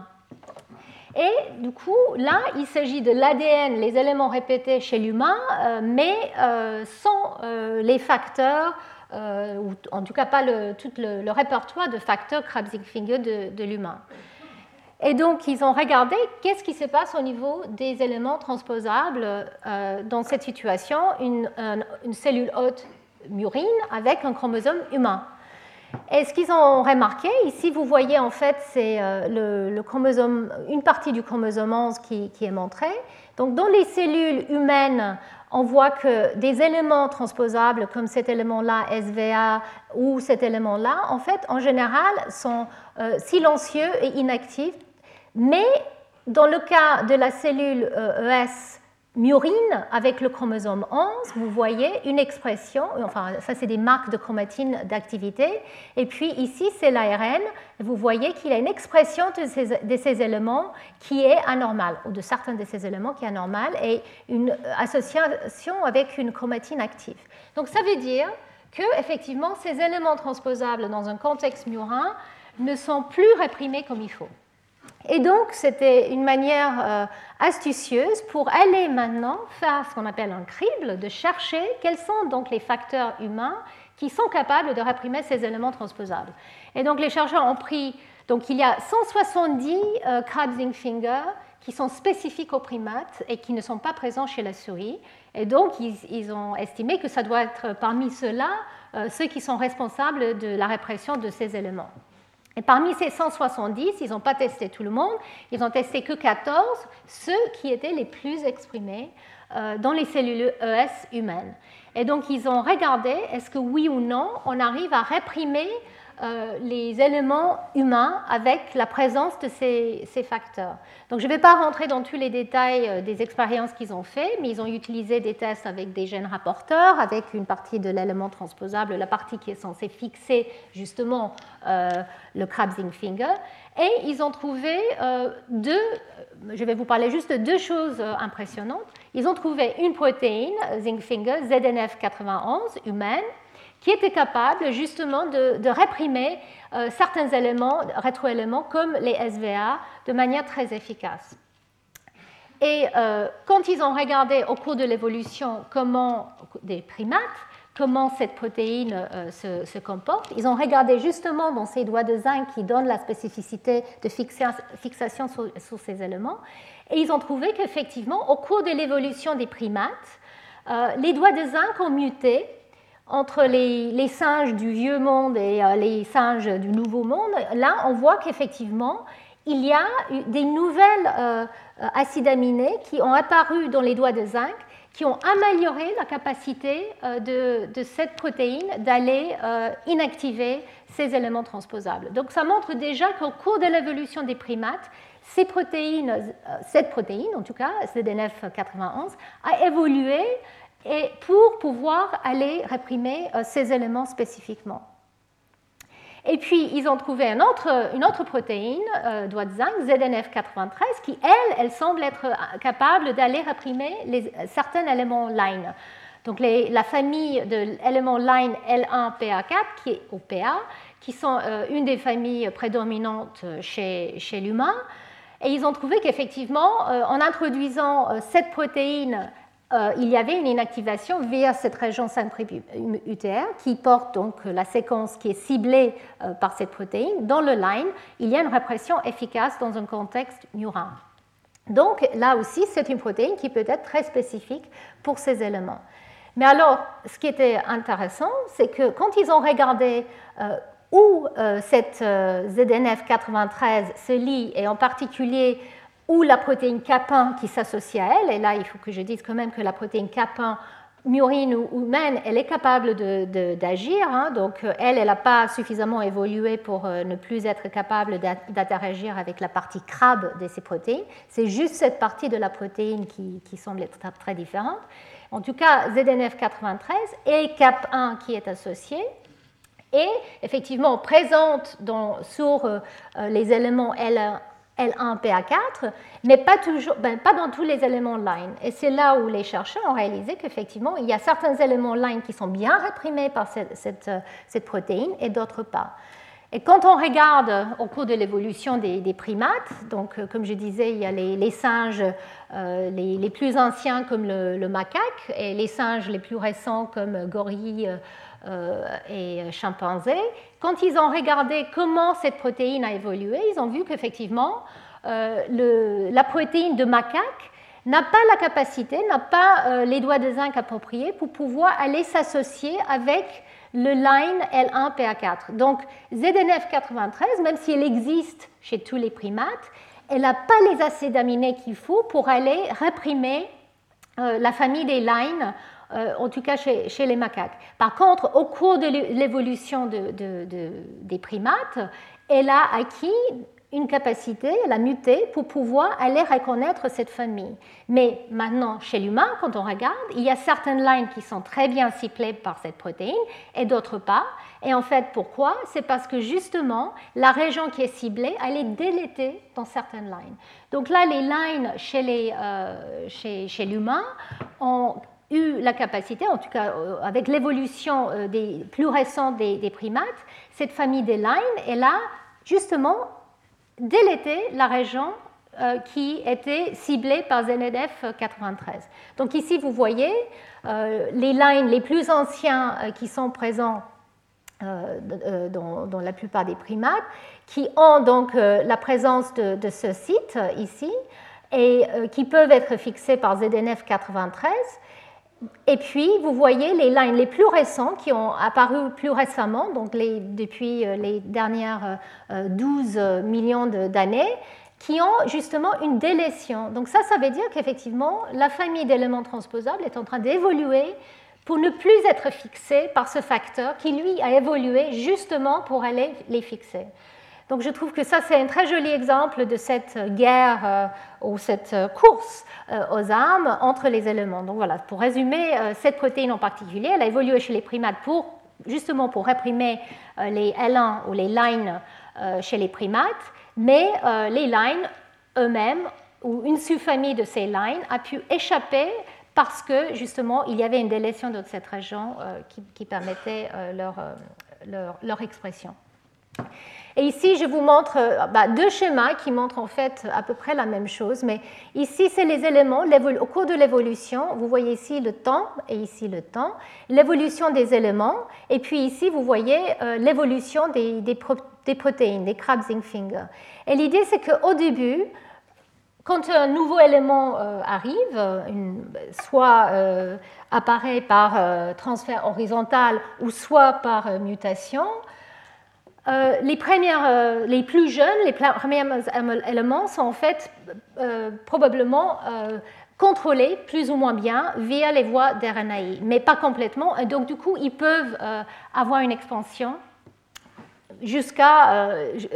Et du coup, là, il s'agit de l'ADN, les éléments répétés chez l'humain, mais sans les facteurs, ou en tout cas pas tout le répertoire de facteurs Krabs-Finger de l'humain. Et donc, ils ont regardé qu'est-ce qui se passe au niveau des éléments transposables dans cette situation, une cellule hôte murine avec un chromosome humain. Et ce qu'ils ont remarqué, ici vous voyez en fait c'est le chromosome, une partie du chromosome 11 qui est montrée. Donc dans les cellules humaines, on voit que des éléments transposables comme cet élément-là, SVA, ou cet élément-là, en fait, en général, sont silencieux et inactifs. Mais dans le cas de la cellule ES murine avec le chromosome 11, vous voyez une expression, enfin ça c'est des marques de chromatine d'activité, et puis ici c'est l'ARN, vous voyez qu'il y a une expression de ces éléments qui est anormale, ou de certains de ces éléments qui est anormale, et une association avec une chromatine active. Donc ça veut dire que effectivement ces éléments transposables dans un contexte murin ne sont plus réprimés comme il faut. Et donc, c'était une manière astucieuse pour aller maintenant faire ce qu'on appelle un crible, de chercher quels sont donc les facteurs humains qui sont capables de réprimer ces éléments transposables. Et donc, les chercheurs ont pris, donc il y a 170 Krabs-Finger qui sont spécifiques aux primates et qui ne sont pas présents chez la souris. Et donc, ils ont estimé que ça doit être parmi ceux-là ceux qui sont responsables de la répression de ces éléments. Et parmi ces 170, ils n'ont pas testé tout le monde, ils n'ont testé que 14, ceux qui étaient les plus exprimés dans les cellules ES humaines. Et donc, ils ont regardé, est-ce que oui ou non, on arrive à réprimer les éléments humains avec la présence de ces facteurs. Donc, je ne vais pas rentrer dans tous les détails des expériences qu'ils ont fait, mais ils ont utilisé des tests avec des gènes rapporteurs, avec une partie de l'élément transposable, la partie qui est censée fixer justement le crab zinc finger. Et ils ont trouvé je vais vous parler juste de deux choses impressionnantes. Ils ont trouvé une protéine, zinc finger, ZNF91, humaine, qui était capable justement de réprimer certains éléments, rétroéléments comme les SVA de manière très efficace. Et quand ils ont regardé au cours de l'évolution des primates, comment cette protéine se comporte, ils ont regardé justement dans ces doigts de zinc qui donnent la spécificité de fixation sur ces éléments, et ils ont trouvé qu'effectivement, au cours de l'évolution des primates, les doigts de zinc ont muté entre les singes du vieux monde et les singes du nouveau monde. Là, on voit qu'effectivement, il y a des nouvelles acides aminés qui ont apparu dans les doigts de zinc, qui ont amélioré la capacité de cette protéine d'aller inactiver ces éléments transposables. Donc ça montre déjà qu'au cours de l'évolution des primates, cette protéine, en tout cas, ZNF91, a évolué et pour pouvoir aller réprimer ces éléments spécifiquement. Et puis, ils ont trouvé une autre protéine, doigt de zinc, ZNF93, qui, elle semble être capable d'aller réprimer certains éléments line. Donc, la famille de l'éléments line L1PA4, qui est au PA, qui sont une des familles prédominantes chez l'humain. Et ils ont trouvé qu'effectivement, en introduisant cette protéine, il y avait une inactivation via cette région 5' UTR qui porte donc la séquence qui est ciblée par cette protéine. Dans le line, il y a une répression efficace dans un contexte murin. Donc là aussi, c'est une protéine qui peut être très spécifique pour ces éléments. Mais alors, ce qui était intéressant, c'est que quand ils ont regardé où cette ZNF93 se lie, et en particulier ou la protéine Cap1 qui s'associe à elle, et là il faut que je dise quand même que la protéine Cap1 murine ou humaine, elle est capable d'agir, hein, donc elle n'a pas suffisamment évolué pour ne plus être capable d'interagir avec la partie crabe de ces protéines, c'est juste cette partie de la protéine qui semble être très différente. En tout cas, ZNF93 et Cap1 qui est associé, et effectivement présente sur les éléments L1PA4, mais pas dans tous les éléments line. Et c'est là où les chercheurs ont réalisé qu'effectivement, il y a certains éléments line qui sont bien réprimés par cette protéine et d'autres pas. Et quand on regarde au cours de l'évolution des primates, donc comme je disais, il y a les singes les plus anciens comme le macaque et les singes les plus récents comme gorille et chimpanzé. Quand ils ont regardé comment cette protéine a évolué, ils ont vu qu'effectivement, la protéine de macaque n'a pas la capacité, n'a pas les doigts de zinc appropriés pour pouvoir aller s'associer avec le line L1PA4. Donc, ZNF93, même si elle existe chez tous les primates, elle n'a pas les acides aminés qu'il faut pour aller réprimer la famille des lines, en tout cas chez les macaques. Par contre, au cours de l'évolution des primates, elle a acquis une capacité, elle a muté pour pouvoir aller reconnaître cette famille. Mais maintenant, chez l'humain, quand on regarde, il y a certaines lignes qui sont très bien ciblées par cette protéine et d'autres pas. Et en fait, pourquoi? C'est parce que justement, la région qui est ciblée, elle est délétée dans certaines lignes. Donc là, les lignes chez l'humain ont eu la capacité, en tout cas avec l'évolution plus récente des primates, cette famille des lignes, elle a justement déléter la région qui était ciblée par ZNF93. Donc ici, vous voyez les lines les plus anciens qui sont présents dans la plupart des primates, qui ont donc la présence de ce site ici, et qui peuvent être fixés par ZNF93. Et puis, vous voyez les lines les plus récents qui ont apparu plus récemment, donc depuis les dernières 12 millions d'années, qui ont justement une délétion. Donc ça veut dire qu'effectivement, la famille d'éléments transposables est en train d'évoluer pour ne plus être fixée par ce facteur qui, lui, a évolué justement pour aller les fixer. Donc je trouve que ça, c'est un très joli exemple de cette guerre ou cette course aux armes entre les éléments. Donc voilà, pour résumer, cette protéine en particulier, elle a évolué chez les primates justement pour réprimer les L1 ou les lines chez les primates, mais les lines eux-mêmes, ou une sous-famille de ces lines, a pu échapper parce que justement il y avait une délétion de cette région qui permettait leur expression. Et ici, je vous montre deux schémas qui montrent en fait à peu près la même chose, mais ici, c'est les éléments au cours de l'évolution. Vous voyez ici le temps et ici le temps, l'évolution des éléments, et puis ici, vous voyez l'évolution des protéines, des Krabs-Zinc-Finger. Et l'idée, c'est qu'au début, quand un nouveau élément arrive, soit apparaît par transfert horizontal ou soit par mutation, les plus jeunes, les premiers éléments sont en fait probablement contrôlés plus ou moins bien via les voies d'RNAi, mais pas complètement. Et donc du coup, ils peuvent avoir une expansion jusqu'à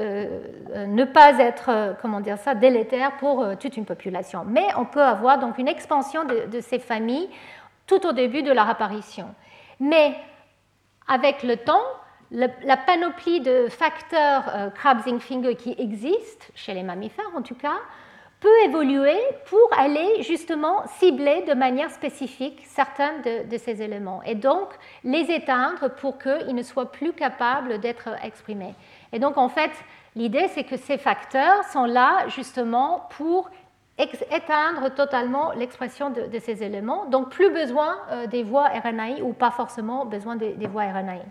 ne pas être, délétère pour toute une population. Mais on peut avoir donc une expansion de ces familles tout au début de leur apparition. Mais avec le temps, la panoplie de facteurs Krabs-Zinc-Finger qui existent, chez les mammifères en tout cas, peut évoluer pour aller justement cibler de manière spécifique certains de ces éléments et donc les éteindre pour qu'ils ne soient plus capables d'être exprimés. Et donc en fait, l'idée c'est que ces facteurs sont là justement pour éteindre totalement l'expression de ces éléments, donc plus besoin des voies RNAi ou pas forcément besoin des voies RNAi.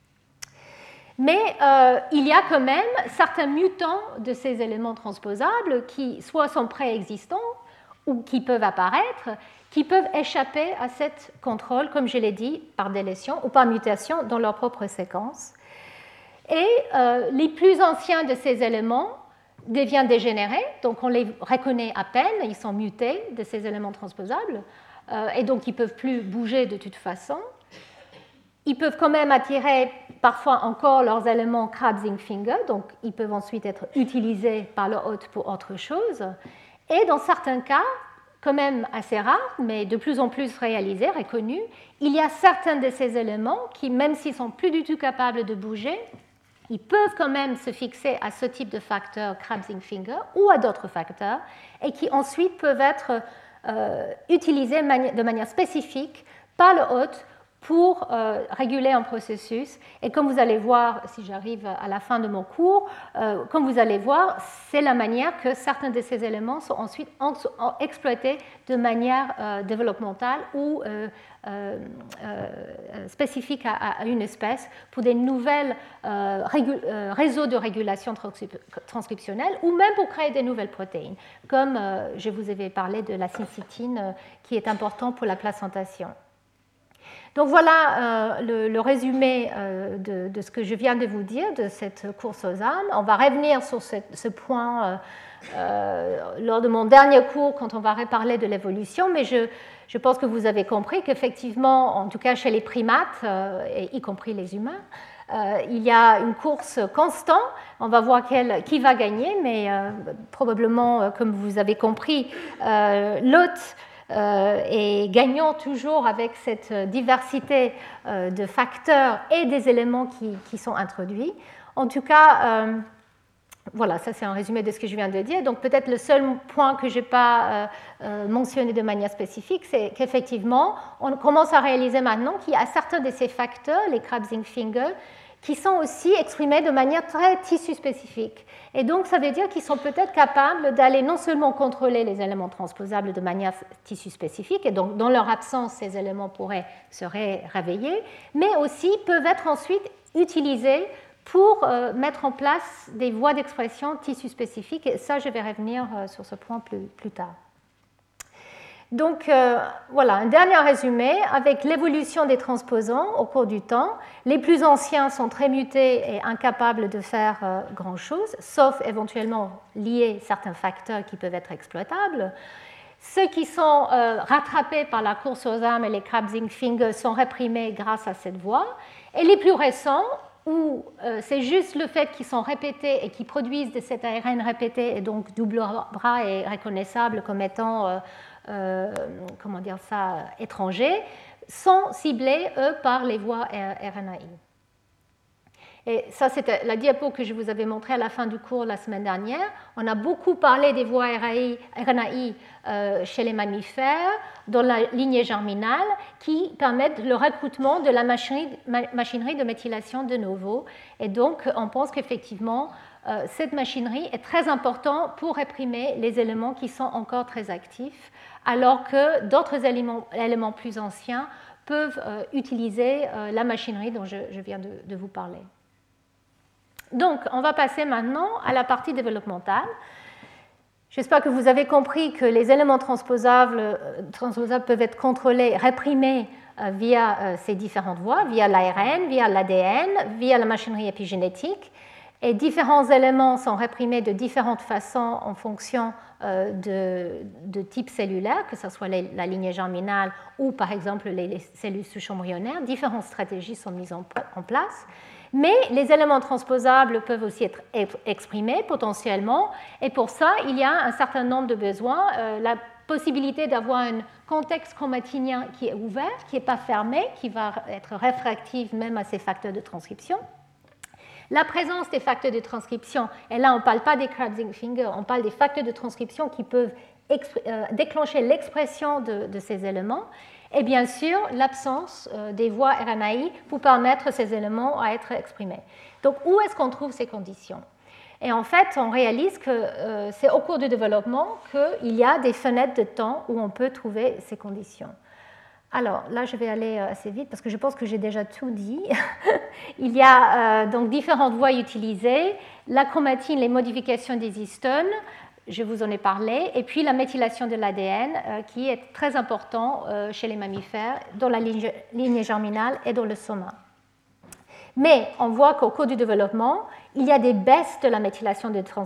Mais il y a quand même certains mutants de ces éléments transposables qui soit sont préexistants ou qui peuvent apparaître, qui peuvent échapper à ce contrôle, comme je l'ai dit, par délétion ou par mutation dans leur propre séquence. Et les plus anciens de ces éléments deviennent dégénérés, donc on les reconnaît à peine, ils sont mutés de ces éléments transposables, et donc ils ne peuvent plus bouger de toute façon. Ils peuvent quand même attirer parfois encore leurs éléments Krabs-Zinc-Finger, donc ils peuvent ensuite être utilisés par le hôte pour autre chose. Et dans certains cas, quand même assez rares, mais de plus en plus réalisés, reconnus, il y a certains de ces éléments qui, même s'ils ne sont plus du tout capables de bouger, ils peuvent quand même se fixer à ce type de facteur Krabs-Zinc-Finger ou à d'autres facteurs, et qui ensuite peuvent être utilisés de manière spécifique par le hôte pour réguler un processus. Et comme vous allez voir, si j'arrive à la fin de mon cours, comme vous allez voir, c'est la manière que certains de ces éléments sont ensuite exploités de manière développementale ou spécifique à une espèce pour des nouvelles réseaux de régulation transcriptionnelle ou même pour créer des nouvelles protéines, comme je vous avais parlé de la syncytine qui est important pour la placentation. Donc voilà le résumé de ce que je viens de vous dire, de cette course aux armes. On va revenir sur ce point lors de mon dernier cours quand on va reparler de l'évolution, mais je pense que vous avez compris qu'effectivement, en tout cas chez les primates, y compris les humains, il y a une course constante. On va voir qui va gagner, mais probablement, comme vous avez compris, l'hôte et gagnant toujours avec cette diversité de facteurs et des éléments qui sont introduits. En tout cas, voilà, ça c'est un résumé de ce que je viens de dire. Donc peut-être le seul point que je n'ai pas mentionné de manière spécifique, c'est qu'effectivement, on commence à réaliser maintenant qu'il y a certains de ces facteurs, les Krabs-Zinc-Finger, qui sont aussi exprimés de manière très tissu-spécifique. Et donc, ça veut dire qu'ils sont peut-être capables d'aller non seulement contrôler les éléments transposables de manière tissu-spécifique, et donc dans leur absence, ces éléments pourraient se réveiller, mais aussi peuvent être ensuite utilisés pour mettre en place des voies d'expression tissu-spécifiques. Et ça, je vais revenir sur ce point plus tard. Donc voilà, un dernier résumé. Avec l'évolution des transposants au cours du temps, les plus anciens sont très mutés et incapables de faire grand-chose, sauf éventuellement liés à certains facteurs qui peuvent être exploitables. Ceux qui sont rattrapés par la course aux armes et les Krabs-Zinc-Finger sont réprimés grâce à cette voie. Et les plus récents, où c'est juste le fait qu'ils sont répétés et qu'ils produisent de cet ARN répété, et donc double bras est reconnaissable comme étant, étranger, sont ciblés, eux, par les voies RNAi. Et ça, c'était la diapo que je vous avais montrée à la fin du cours la semaine dernière. On a beaucoup parlé des voies RNAi chez les mammifères, dans la lignée germinale, qui permettent le recrutement de la machinerie de méthylation de novo. Et donc, on pense qu'effectivement, cette machinerie est très importante pour réprimer les éléments qui sont encore très actifs, alors que d'autres éléments plus anciens peuvent utiliser la machinerie dont je viens de vous parler. Donc, on va passer maintenant à la partie développementale. J'espère que vous avez compris que les éléments transposables peuvent être contrôlés, réprimés via ces différentes voies, via l'ARN, via l'ADN, via la machinerie épigénétique. Et différents éléments sont réprimés de différentes façons en fonction de type cellulaire, que ce soit la lignée germinale ou par exemple les cellules souches embryonnaires. Différentes stratégies sont mises en place. Mais les éléments transposables peuvent aussi être exprimés potentiellement, et pour ça, il y a un certain nombre de besoins. La possibilité d'avoir un contexte chromatinien qui est ouvert, qui n'est pas fermé, qui va être réfractif même à ces facteurs de transcription. La présence des facteurs de transcription, et là on ne parle pas des Krabs-Zinc-Finger, on parle des facteurs de transcription qui peuvent déclencher l'expression de ces éléments. Et bien sûr, l'absence des voies RNAi pour permettre ces éléments à être exprimés. Donc, où est-ce qu'on trouve ces conditions? Et en fait, on réalise que c'est au cours du développement qu'il y a des fenêtres de temps où on peut trouver ces conditions. Alors, là, je vais aller assez vite parce que je pense que j'ai déjà tout dit. Il y a donc différentes voies utilisées. La chromatine, les modifications des histones, je vous en ai parlé, et puis la méthylation de l'ADN qui est très important chez les mammifères, dans la lignée germinale et dans le soma. Mais on voit qu'au cours du développement, il y a des baisses de la méthylation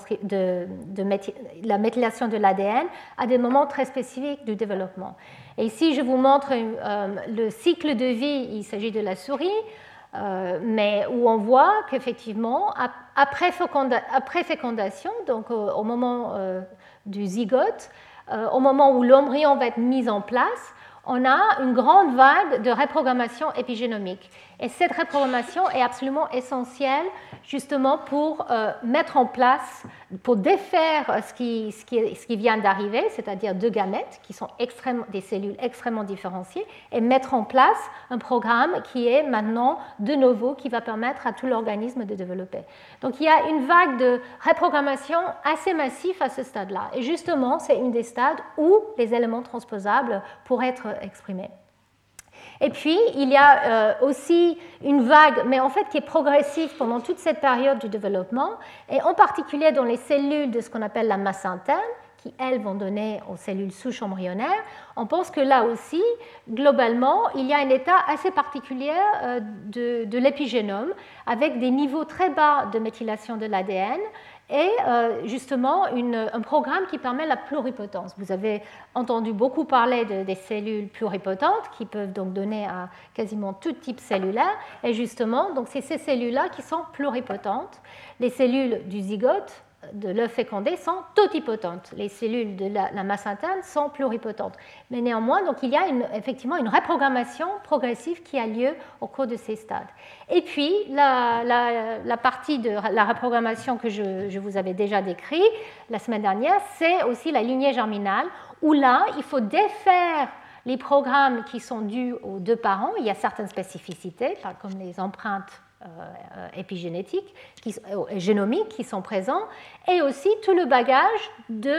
de l'ADN à des moments très spécifiques du développement. Et ici, je vous montre le cycle de vie, il s'agit de la souris, mais où on voit qu'effectivement, après fécondation, donc au moment du zygote, au moment où l'embryon va être mis en place, on a une grande vague de reprogrammation épigénomique. Et cette reprogrammation est absolument essentielle justement pour mettre en place, pour défaire ce qui vient d'arriver, c'est-à-dire deux gamètes qui sont des cellules extrêmement différenciées, et mettre en place un programme qui est maintenant de novo, qui va permettre à tout l'organisme de développer. Donc il y a une vague de reprogrammation assez massive à ce stade-là. Et justement, c'est une des stades où les éléments transposables pourraient être exprimés. Et puis, il y a aussi une vague, mais en fait qui est progressive pendant toute cette période du développement, et en particulier dans les cellules de ce qu'on appelle la masse interne, qui, elles, vont donner aux cellules souches embryonnaires. On pense que là aussi, globalement, il y a un état assez particulier de l'épigénome, avec des niveaux très bas de méthylation de l'ADN, et justement un programme qui permet la pluripotence. Vous avez entendu beaucoup parler des cellules pluripotentes qui peuvent donc donner à quasiment tout type cellulaire, et justement, donc c'est ces cellules-là qui sont pluripotentes. Les cellules du zygote, de l'œuf fécondé, sont totipotentes. Les cellules de la masse interne sont pluripotentes. Mais néanmoins, donc, il y a effectivement une reprogrammation progressive qui a lieu au cours de ces stades. Et puis, la partie de la reprogrammation que je vous avais déjà décrite la semaine dernière, c'est aussi la lignée germinale, où là, il faut défaire les programmes qui sont dus aux deux parents. Il y a certaines spécificités, comme les empreintes épigénétiques, génomiques qui sont présents, et aussi tout le bagage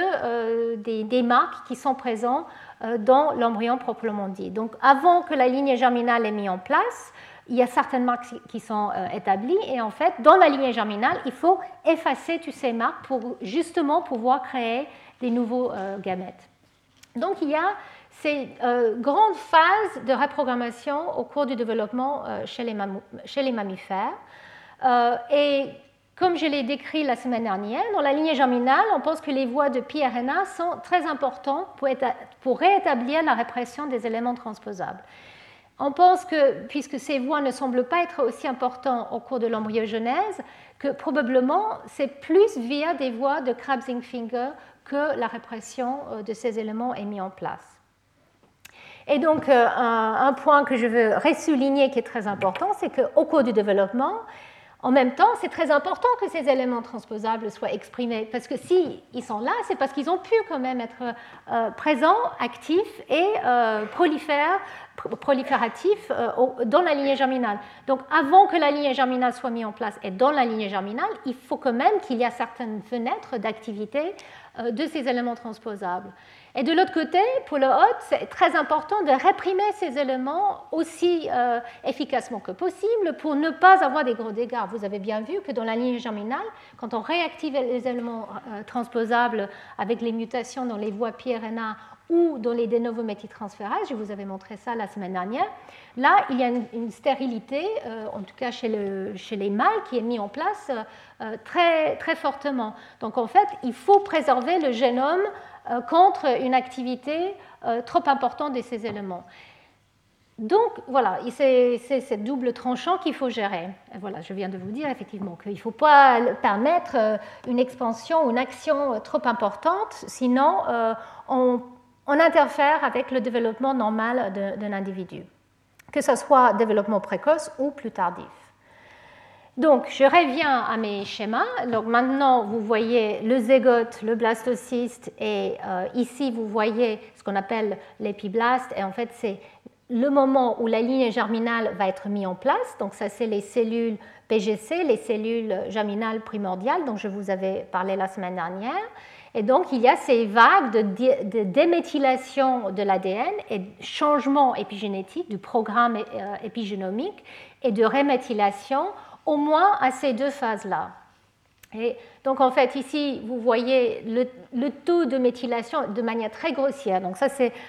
des marques qui sont présents dans l'embryon proprement dit. Donc avant que la lignée germinale ait mis en place, il y a certaines marques qui sont établies, et en fait, dans la lignée germinale, il faut effacer toutes ces marques pour justement pouvoir créer des nouveaux gamètes. Donc il y a ces grandes phases de reprogrammation au cours du développement chez les mammifères. Et comme je l'ai décrit la semaine dernière, dans la lignée germinale, on pense que les voies de pRNA sont très importantes pour rétablir la répression des éléments transposables. On pense que, puisque ces voies ne semblent pas être aussi importantes au cours de l'embryogenèse, que probablement c'est plus via des voies de Krabs-Ringfinger que la répression de ces éléments est mise en place. Et donc, un point que je veux ressouligner qui est très important, c'est qu'au cours du développement, en même temps, c'est très important que ces éléments transposables soient exprimés, parce que s'ils sont là, c'est parce qu'ils ont pu quand même être présents, actifs et prolifératifs dans la lignée germinale. Donc, avant que la lignée germinale soit mise en place et dans la lignée germinale, il faut quand même qu'il y ait certaines fenêtres d'activité de ces éléments transposables. Et de l'autre côté, pour le hôte, c'est très important de réprimer ces éléments aussi efficacement que possible pour ne pas avoir des gros dégâts. Vous avez bien vu que dans la lignée germinale, quand on réactive les éléments transposables avec les mutations dans les voies pRNA ou dans les de novo méthyltransférases, je vous avais montré ça la semaine dernière, là, il y a une stérilité, en tout cas chez les mâles, qui est mise en place très, très fortement. Donc en fait, il faut préserver le génome contre une activité trop importante de ces éléments. Donc voilà, c'est cette double tranchant qu'il faut gérer. Et voilà, je viens de vous dire effectivement qu'il ne faut pas permettre une expansion ou une action trop importante, sinon on interfère avec le développement normal d'un individu, que ce soit développement précoce ou plus tardif. Donc, je reviens à mes schémas. Donc, maintenant, vous voyez le zygote, le blastocyste, et ici, vous voyez ce qu'on appelle l'épiblaste. Et en fait, c'est le moment où la lignée germinale va être mise en place. Donc, ça, c'est les cellules PGC, les cellules germinales primordiales dont je vous avais parlé la semaine dernière. Et donc, il y a ces vagues de déméthylation de l'ADN et changement épigénétique du programme épigénomique et de réméthylation au moins à ces deux phases-là. Et donc, en fait, ici, vous voyez le taux de méthylation de manière très grossière. Donc, ça, c'est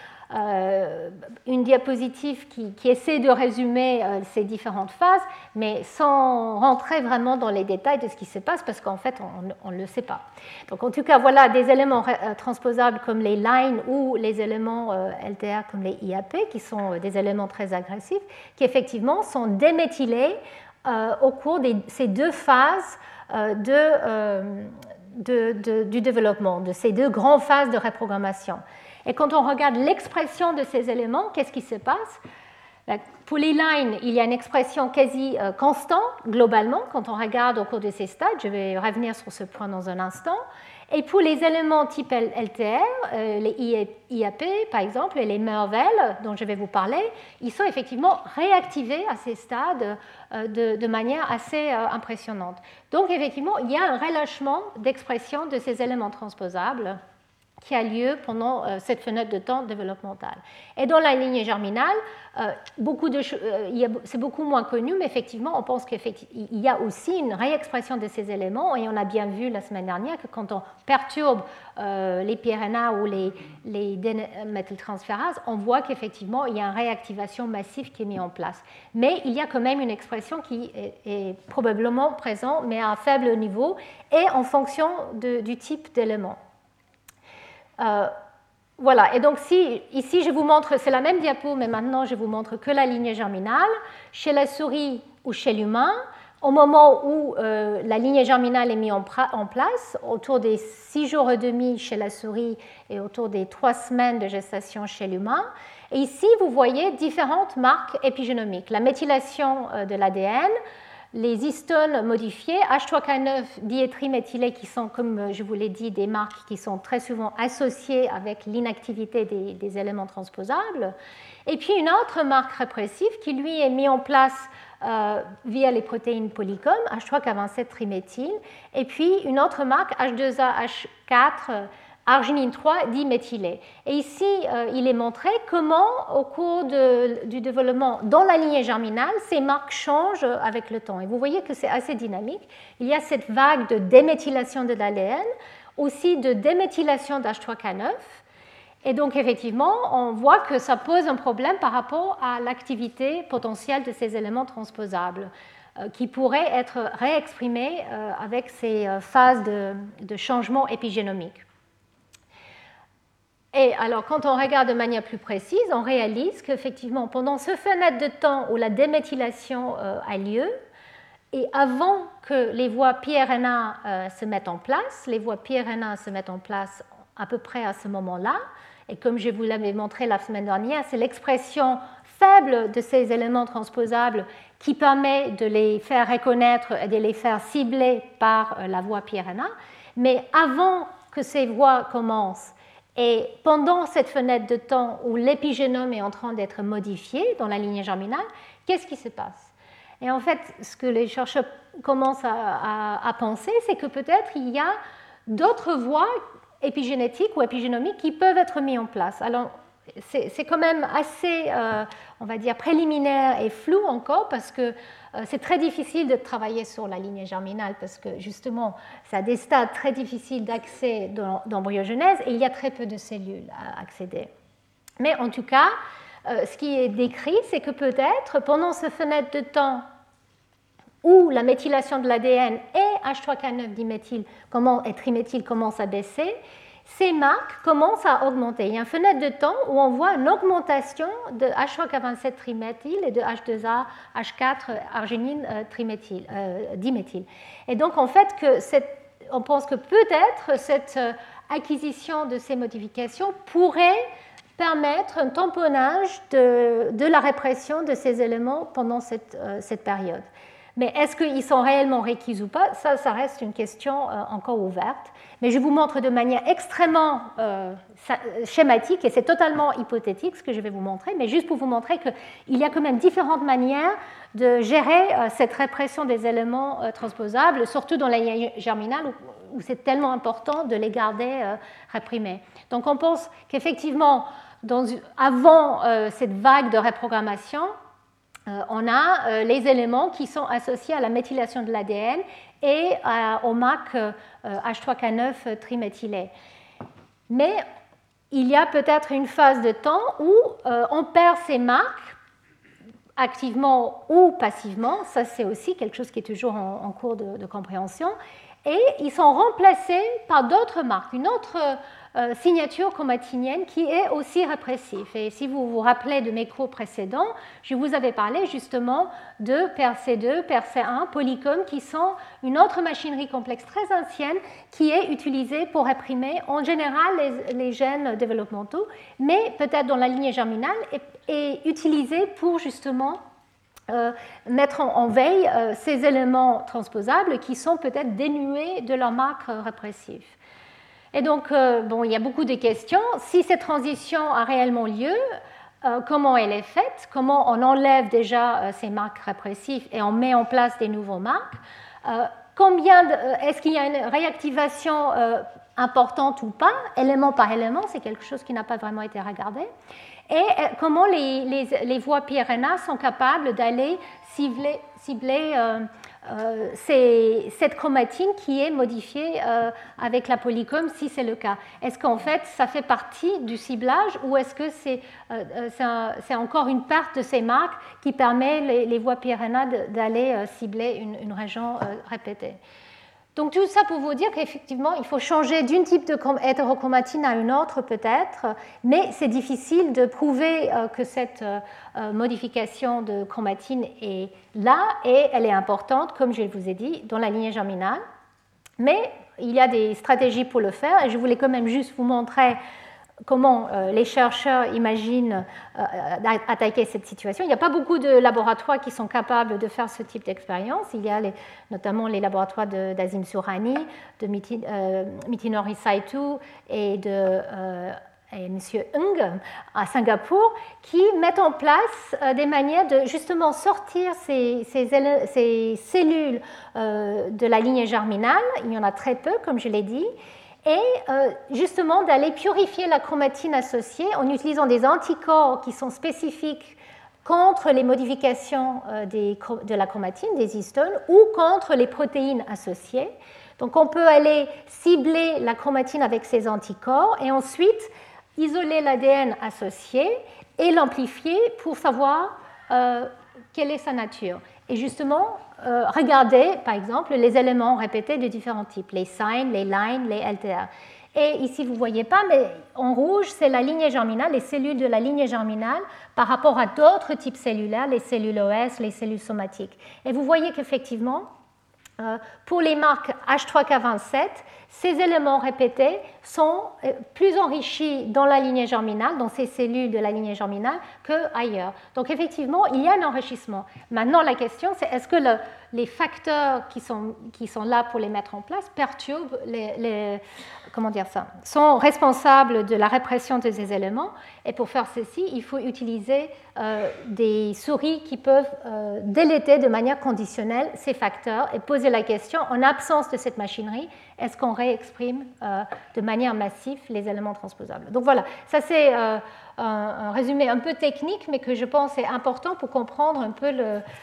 une diapositive qui essaie de résumer ces différentes phases, mais sans rentrer vraiment dans les détails de ce qui se passe, parce qu'en fait, on ne le sait pas. Donc, en tout cas, voilà des éléments transposables comme les lines ou les éléments LTR comme les IAP, qui sont des éléments très agressifs, qui effectivement sont déméthylés au cours de ces deux phases du développement, de ces deux grandes phases de reprogrammation. Et quand on regarde l'expression de ces éléments, qu'est-ce qui se passe? Pour les lines, il y a une expression quasi constante globalement quand on regarde au cours de ces stades. Je vais revenir sur ce point dans un instant. Et pour les éléments type LTR, les IAP par exemple, et les MERVEL dont je vais vous parler, ils sont effectivement réactivés à ces stades de manière assez impressionnante. Donc effectivement, il y a un relâchement d'expression de ces éléments transposables qui a lieu pendant cette fenêtre de temps développementale. Et dans la lignée germinale, c'est beaucoup moins connu, mais effectivement, on pense qu'il y a aussi une réexpression de ces éléments, et on a bien vu la semaine dernière que quand on perturbe les pRNA ou les méthyltransférases, on voit qu'effectivement, il y a une réactivation massive qui est mise en place. Mais il y a quand même une expression qui est probablement présente, mais à un faible niveau, et en fonction du type d'élément. Voilà, et donc ici je vous montre, c'est la même diapo, mais maintenant je vous montre que la lignée germinale, chez la souris ou chez l'humain, au moment où la lignée germinale est mise en place, autour des 6 jours et demi chez la souris et autour des 3 semaines de gestation chez l'humain. Et ici, vous voyez différentes marques épigénomiques. La méthylation de l'ADN, les histones modifiées, H3K9 diétrimethylés qui sont, comme je vous l'ai dit, des marques qui sont très souvent associées avec l'inactivité des éléments transposables. Et puis une autre marque répressive qui, lui, est mise en place via les protéines polycom, H3K27 triméthyle. Et puis une autre marque, H2AH4, arginine 3 diméthylée. Et ici, il est montré comment, au cours du développement dans la lignée germinale, ces marques changent avec le temps. Et vous voyez que c'est assez dynamique. Il y a cette vague de déméthylation de l'ADN, aussi de déméthylation d'H3K9. Et donc, effectivement, on voit que ça pose un problème par rapport à l'activité potentielle de ces éléments transposables qui pourraient être réexprimés avec ces phases de changement épigénomique. Et alors, quand on regarde de manière plus précise, on réalise qu'effectivement, pendant ce fenêtre de temps où la déméthylation a lieu, et avant que les voies piRNA se mettent en place, les voies piRNA se mettent en place à peu près à ce moment-là, et comme je vous l'avais montré la semaine dernière, c'est l'expression faible de ces éléments transposables qui permet de les faire reconnaître et de les faire cibler par la voie piRNA. Mais avant que ces voies commencent, et pendant cette fenêtre de temps où l'épigénome est en train d'être modifié dans la lignée germinale, qu'est-ce qui se passe? Et en fait, ce que les chercheurs commencent à penser, c'est que peut-être il y a d'autres voies épigénétiques ou épigénomiques qui peuvent être mises en place. Alors, c'est quand même assez, on va dire, préliminaire et flou encore parce que c'est très difficile de travailler sur la lignée germinale parce que justement, ça a des stades très difficiles d'accès d'embryogenèse et il y a très peu de cellules à accéder. Mais en tout cas, ce qui est décrit, c'est que peut-être pendant ce fenêtre de temps où la méthylation de l'ADN et H3K9 et triméthyl commencent à baisser, ces marques commencent à augmenter. Il y a une fenêtre de temps où on voit une augmentation de H3K27 triméthyl et de H2A, H4 arginine diméthyl. Et donc, en fait, on pense que peut-être cette acquisition de ces modifications pourrait permettre un tamponnage de la répression de ces éléments pendant cette période. Mais est-ce qu'ils sont réellement requis ou pas? Ça reste une question encore ouverte. Mais je vous montre de manière extrêmement schématique, et c'est totalement hypothétique ce que je vais vous montrer, mais juste pour vous montrer qu'il y a quand même différentes manières de gérer cette répression des éléments transposables, surtout dans la lignée germinale où c'est tellement important de les garder réprimés. Donc on pense qu'effectivement, avant cette vague de reprogrammation, on a les éléments qui sont associés à la méthylation de l'ADN et au marque H3K9 triméthylé. Mais il y a peut-être une phase de temps où on perd ces marques activement ou passivement. Ça, c'est aussi quelque chose qui est toujours en cours de compréhension. Et ils sont remplacés par d'autres marques, une autre signature chromatinienne qui est aussi répressive. Et si vous vous rappelez de mes cours précédents, je vous avais parlé justement de PRC2, PRC1, polycom, qui sont une autre machinerie complexe très ancienne qui est utilisée pour réprimer en général les gènes développementaux, mais peut-être dans la lignée germinale et utilisée pour justement mettre en veille ces éléments transposables qui sont peut-être dénués de leur marque répressive. Et donc, il y a beaucoup de questions. Si cette transition a réellement lieu, comment elle est faite? Comment on enlève déjà ces marques répressives et on met en place des nouveaux marques? Est-ce qu'il y a une réactivation importante ou pas? Élément par élément, c'est quelque chose qui n'a pas vraiment été regardé. Et comment les voies piRNA sont capables d'aller cibler cette chromatine qui est modifiée avec la polycom, si c'est le cas. Est-ce qu'en fait, ça fait partie du ciblage ou est-ce que c'est encore une perte de ces marques qui permet les voies piRNA d'aller cibler une région répétée? Donc tout ça pour vous dire qu'effectivement, il faut changer d'une type de hétérochromatine à une autre peut-être, mais c'est difficile de prouver que cette modification de chromatine est là et elle est importante, comme je vous ai dit, dans la lignée germinale. Mais il y a des stratégies pour le faire et je voulais quand même juste vous montrer comment les chercheurs imaginent attaquer cette situation. Il n'y a pas beaucoup de laboratoires qui sont capables de faire ce type d'expérience. Il y a notamment les laboratoires d'Azim Sourani, de Mitinori Saitu et de M. Ng à Singapour, qui mettent en place des manières de justement sortir ces cellules de la lignée germinale. Il y en a très peu, comme je l'ai dit, et justement d'aller purifier la chromatine associée en utilisant des anticorps qui sont spécifiques contre les modifications de la chromatine, des histones, ou contre les protéines associées. Donc on peut aller cibler la chromatine avec ces anticorps et ensuite isoler l'ADN associé et l'amplifier pour savoir quelle est sa nature. Et justement, regardez, par exemple, les éléments répétés de différents types, les signes, les lines, les LTR. Et ici, vous ne voyez pas, mais en rouge, c'est la lignée germinale, les cellules de la lignée germinale par rapport à d'autres types cellulaires, les cellules OS, les cellules somatiques. Et vous voyez qu'effectivement, pour les marques H3K27, ces éléments répétés sont plus enrichis dans la lignée germinale, dans ces cellules de la lignée germinale, qu'ailleurs. Donc effectivement, il y a un enrichissement. Maintenant, la question, c'est est-ce que les facteurs qui sont là pour les mettre en place perturbent sont responsables de la répression de ces éléments. Et pour faire ceci, il faut utiliser des souris qui peuvent déléter de manière conditionnelle ces facteurs et poser la question, en absence de cette machinerie, est-ce qu'on réexprime de manière massive les éléments transposables. Donc voilà, ça c'est un résumé un peu technique, mais que je pense est important pour comprendre un peu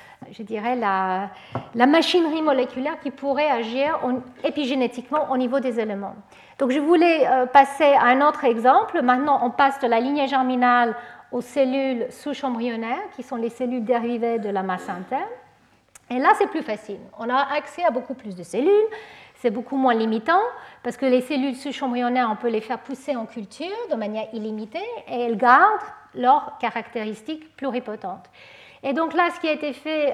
la machinerie moléculaire qui pourrait agir épigénétiquement au niveau des éléments. Donc je voulais passer à un autre exemple. Maintenant, on passe de la lignée germinale aux cellules souches embryonnaires, qui sont les cellules dérivées de la masse interne. Et là, c'est plus facile. On a accès à beaucoup plus de cellules. C'est beaucoup moins limitant, parce que les cellules souches embryonnaires, on peut les faire pousser en culture de manière illimitée, et elles gardent leurs caractéristiques pluripotentes. Et donc là, ce qui a été fait,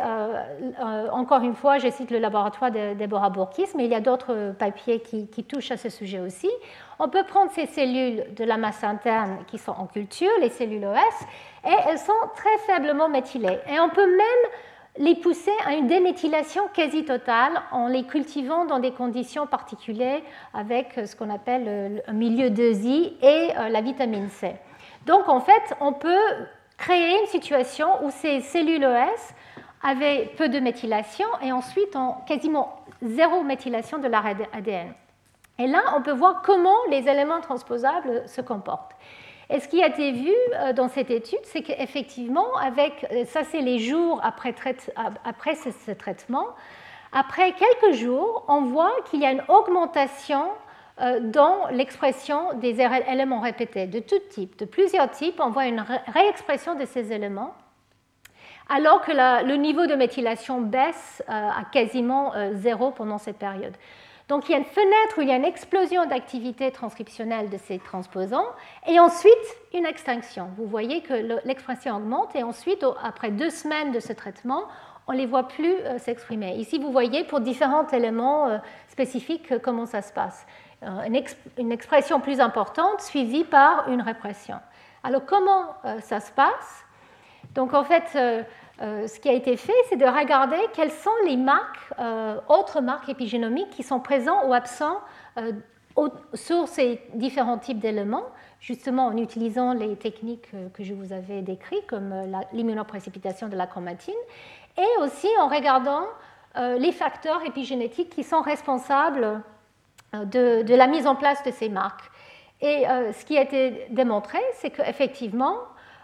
encore une fois, je cite le laboratoire de Deborah Bourkis, mais il y a d'autres papiers qui touchent à ce sujet aussi. On peut prendre ces cellules de la masse interne qui sont en culture, les cellules OS, et elles sont très faiblement méthylées. Et on peut même les pousser à une déméthylation quasi totale en les cultivant dans des conditions particulières avec ce qu'on appelle un milieu 2I et la vitamine C. Donc en fait, on peut créer une situation où ces cellules OS avaient peu de méthylation et ensuite quasiment zéro méthylation de leur ADN. Et là, on peut voir comment les éléments transposables se comportent. Et ce qui a été vu dans cette étude, c'est qu'effectivement, ça c'est les jours après ce traitement, après quelques jours, on voit qu'il y a une augmentation dans l'expression des éléments répétés de tout type, de plusieurs types. On voit une réexpression de ces éléments, alors que le niveau de méthylation baisse à quasiment zéro pendant cette période. Donc il y a une fenêtre où il y a une explosion d'activité transcriptionnelle de ces transposants et ensuite une extinction. Vous voyez que l'expression augmente et ensuite, après 2 semaines de ce traitement, on ne les voit plus s'exprimer. Ici, vous voyez pour différents éléments spécifiques comment ça se passe. Une expression plus importante suivie par une répression. Alors comment ça se passe? Donc en fait, ce qui a été fait, c'est de regarder quelles sont les marques, autres marques épigénomiques qui sont présentes ou absentes sur ces différents types d'éléments, justement en utilisant les techniques que je vous avais décrites, comme l'immunoprécipitation de la chromatine, et aussi en regardant les facteurs épigénétiques qui sont responsables de la mise en place de ces marques. Et ce qui a été démontré, c'est qu'effectivement,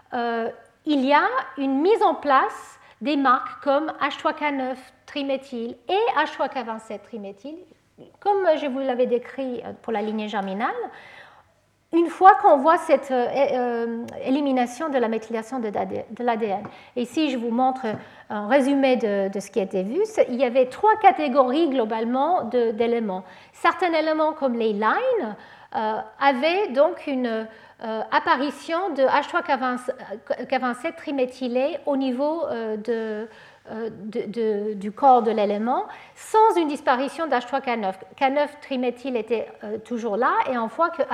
il y a une mise en place des marques comme H3K9 triméthyle et H3K27 triméthyle, comme je vous l'avais décrit pour la lignée germinale, une fois qu'on voit cette élimination de la méthylation de l'ADN. Et ici, je vous montre un résumé de ce qui a été vu. Il y avait 3 catégories globalement d'éléments. Certains éléments comme les lines avaient donc une apparition de H3K27 triméthylé au niveau du corps de l'élément, sans une disparition d'H3K9. K9 triméthyle était toujours là, et on voit que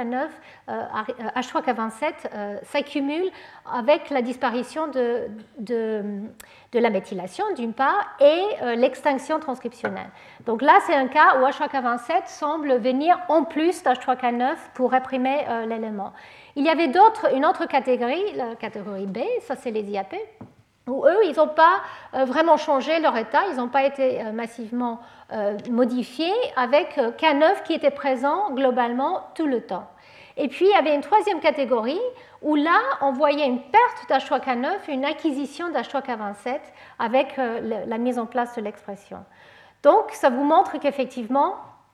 H3K27 s'accumule avec la disparition de la méthylation, d'une part, et l'extinction transcriptionnelle. Donc là, c'est un cas où H3K27 semble venir en plus d'H3K9 pour réprimer l'élément. Il y avait une autre catégorie, la catégorie B, ça c'est les IAP, où eux, ils n'ont pas vraiment changé leur état, ils n'ont pas été massivement modifiés, avec K9 qui était présent globalement tout le temps. Et puis, il y avait une troisième catégorie, où là, on voyait une perte d'H3K9, une acquisition d'H3K27 avec la mise en place de l'expression. Donc, ça vous montre qu'effectivement,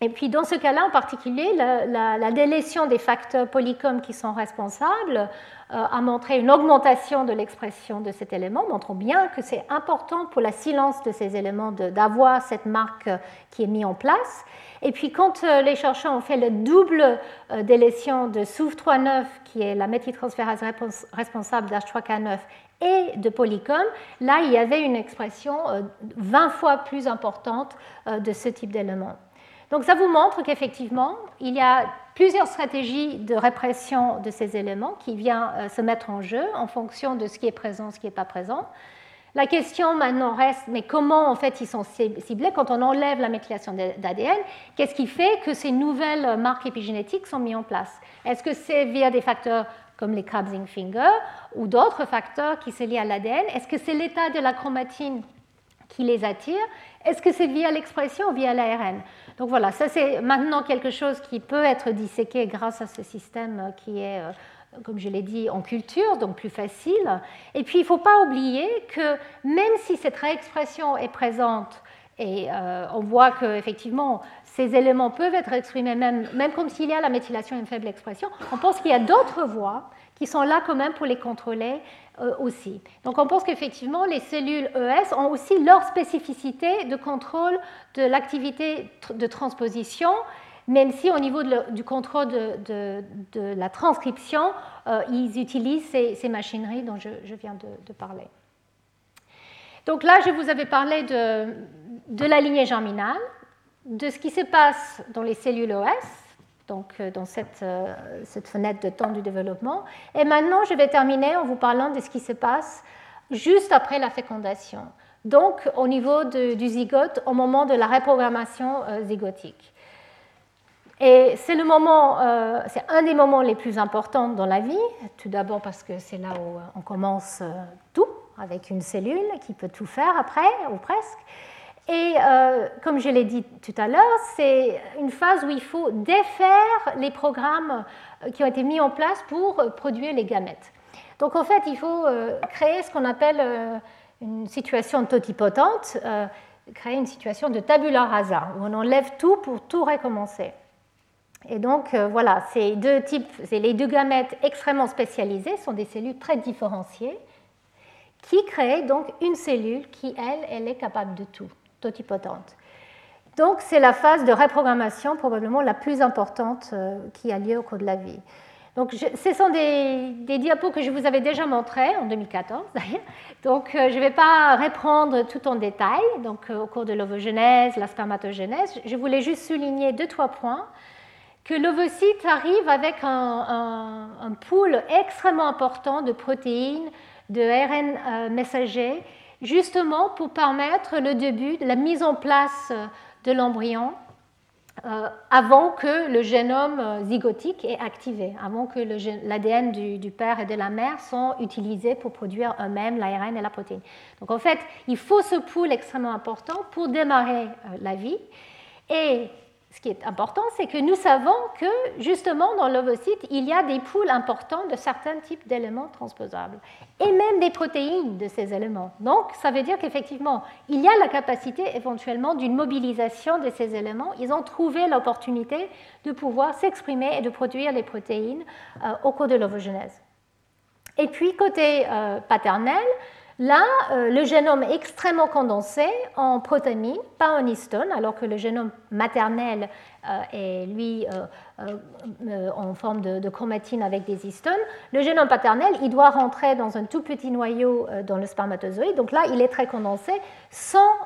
Et puis dans ce cas-là en particulier, la délétion des facteurs polycom qui sont responsables a montré une augmentation de l'expression de cet élément, montrant bien que c'est important pour la silence de ces éléments d'avoir cette marque qui est mise en place. Et puis quand les chercheurs ont fait le double délétion de SUV39, qui est la méthyltransférase responsable d'H3K9, et de polycom, là il y avait une expression 20 fois plus importante de ce type d'élément. Donc ça vous montre qu'effectivement, il y a plusieurs stratégies de répression de ces éléments qui viennent se mettre en jeu en fonction de ce qui est présent, ce qui n'est pas présent. La question maintenant reste, mais comment en fait ils sont ciblés quand on enlève la méthylation d'ADN? Qu'est-ce qui fait que ces nouvelles marques épigénétiques sont mises en place? Est-ce que c'est via des facteurs comme les Krabs-Ring finger ou d'autres facteurs qui sont liés à l'ADN? Est-ce que c'est l'état de la chromatine qui les attire? Est-ce que c'est via l'expression ou via l'ARN? Donc voilà, ça c'est maintenant quelque chose qui peut être disséqué grâce à ce système qui est, comme je l'ai dit, en culture, donc plus facile. Et puis il ne faut pas oublier que même si cette réexpression est présente, et on voit qu'effectivement ces éléments peuvent être exprimés même comme s'il y a la méthylation et une faible expression, on pense qu'il y a d'autres voies qui sont là quand même pour les contrôler aussi. Donc on pense qu'effectivement les cellules ES ont aussi leur spécificité de contrôle de l'activité de transposition, même si au niveau du contrôle de la transcription, ils utilisent ces machineries dont je viens de parler. Donc là, je vous avais parlé de la lignée germinale, de ce qui se passe dans les cellules OS, donc dans cette fenêtre de temps du développement. Et maintenant, je vais terminer en vous parlant de ce qui se passe juste après la fécondation, donc au niveau du zygote, au moment de la reprogrammation zygotique. Et c'est c'est un des moments les plus importants dans la vie, tout d'abord parce que c'est là où on commence tout, avec une cellule qui peut tout faire après, ou presque. Et comme je l'ai dit tout à l'heure, c'est une phase où il faut défaire les programmes qui ont été mis en place pour produire les gamètes. Donc en fait, il faut créer ce qu'on appelle une situation totipotente, créer une situation de tabula rasa, où on enlève tout pour tout recommencer. Et donc voilà, ces deux types, les deux gamètes extrêmement spécialisées sont des cellules très différenciées qui créent donc une cellule qui, elle est capable de tout, totipotente. Donc c'est la phase de reprogrammation probablement la plus importante qui a lieu au cours de la vie. Donc ce sont des diapos que je vous avais déjà montrés en 2014 d'ailleurs. Donc je ne vais pas reprendre tout en détail donc, au cours de l'ovogenèse, la spermatogénèse. Je voulais juste souligner 2-3 points. Que l'ovocyte arrive avec un pool extrêmement important de protéines, de ARN messagers, justement pour permettre le début de la mise en place de l'embryon avant que le génome zygotique est activé, avant que l'ADN du père et de la mère sont utilisés pour produire eux-mêmes l'ARN et la protéine. Donc en fait, il faut ce pool extrêmement important pour démarrer la vie. Et ce qui est important, c'est que nous savons que, justement, dans l'ovocyte, il y a des pools importants de certains types d'éléments transposables, et même des protéines de ces éléments. Donc, ça veut dire qu'effectivement, il y a la capacité, éventuellement, d'une mobilisation de ces éléments. Ils ont trouvé l'opportunité de pouvoir s'exprimer et de produire les protéines au cours de l'ovogenèse. Et puis, côté paternel, là, le génome est extrêmement condensé en protéines, pas en histones, alors que le génome maternel est, lui, en forme de chromatine avec des histones. Le génome paternel, il doit rentrer dans un tout petit noyau dans le spermatozoïde. Donc là, il est très condensé, sans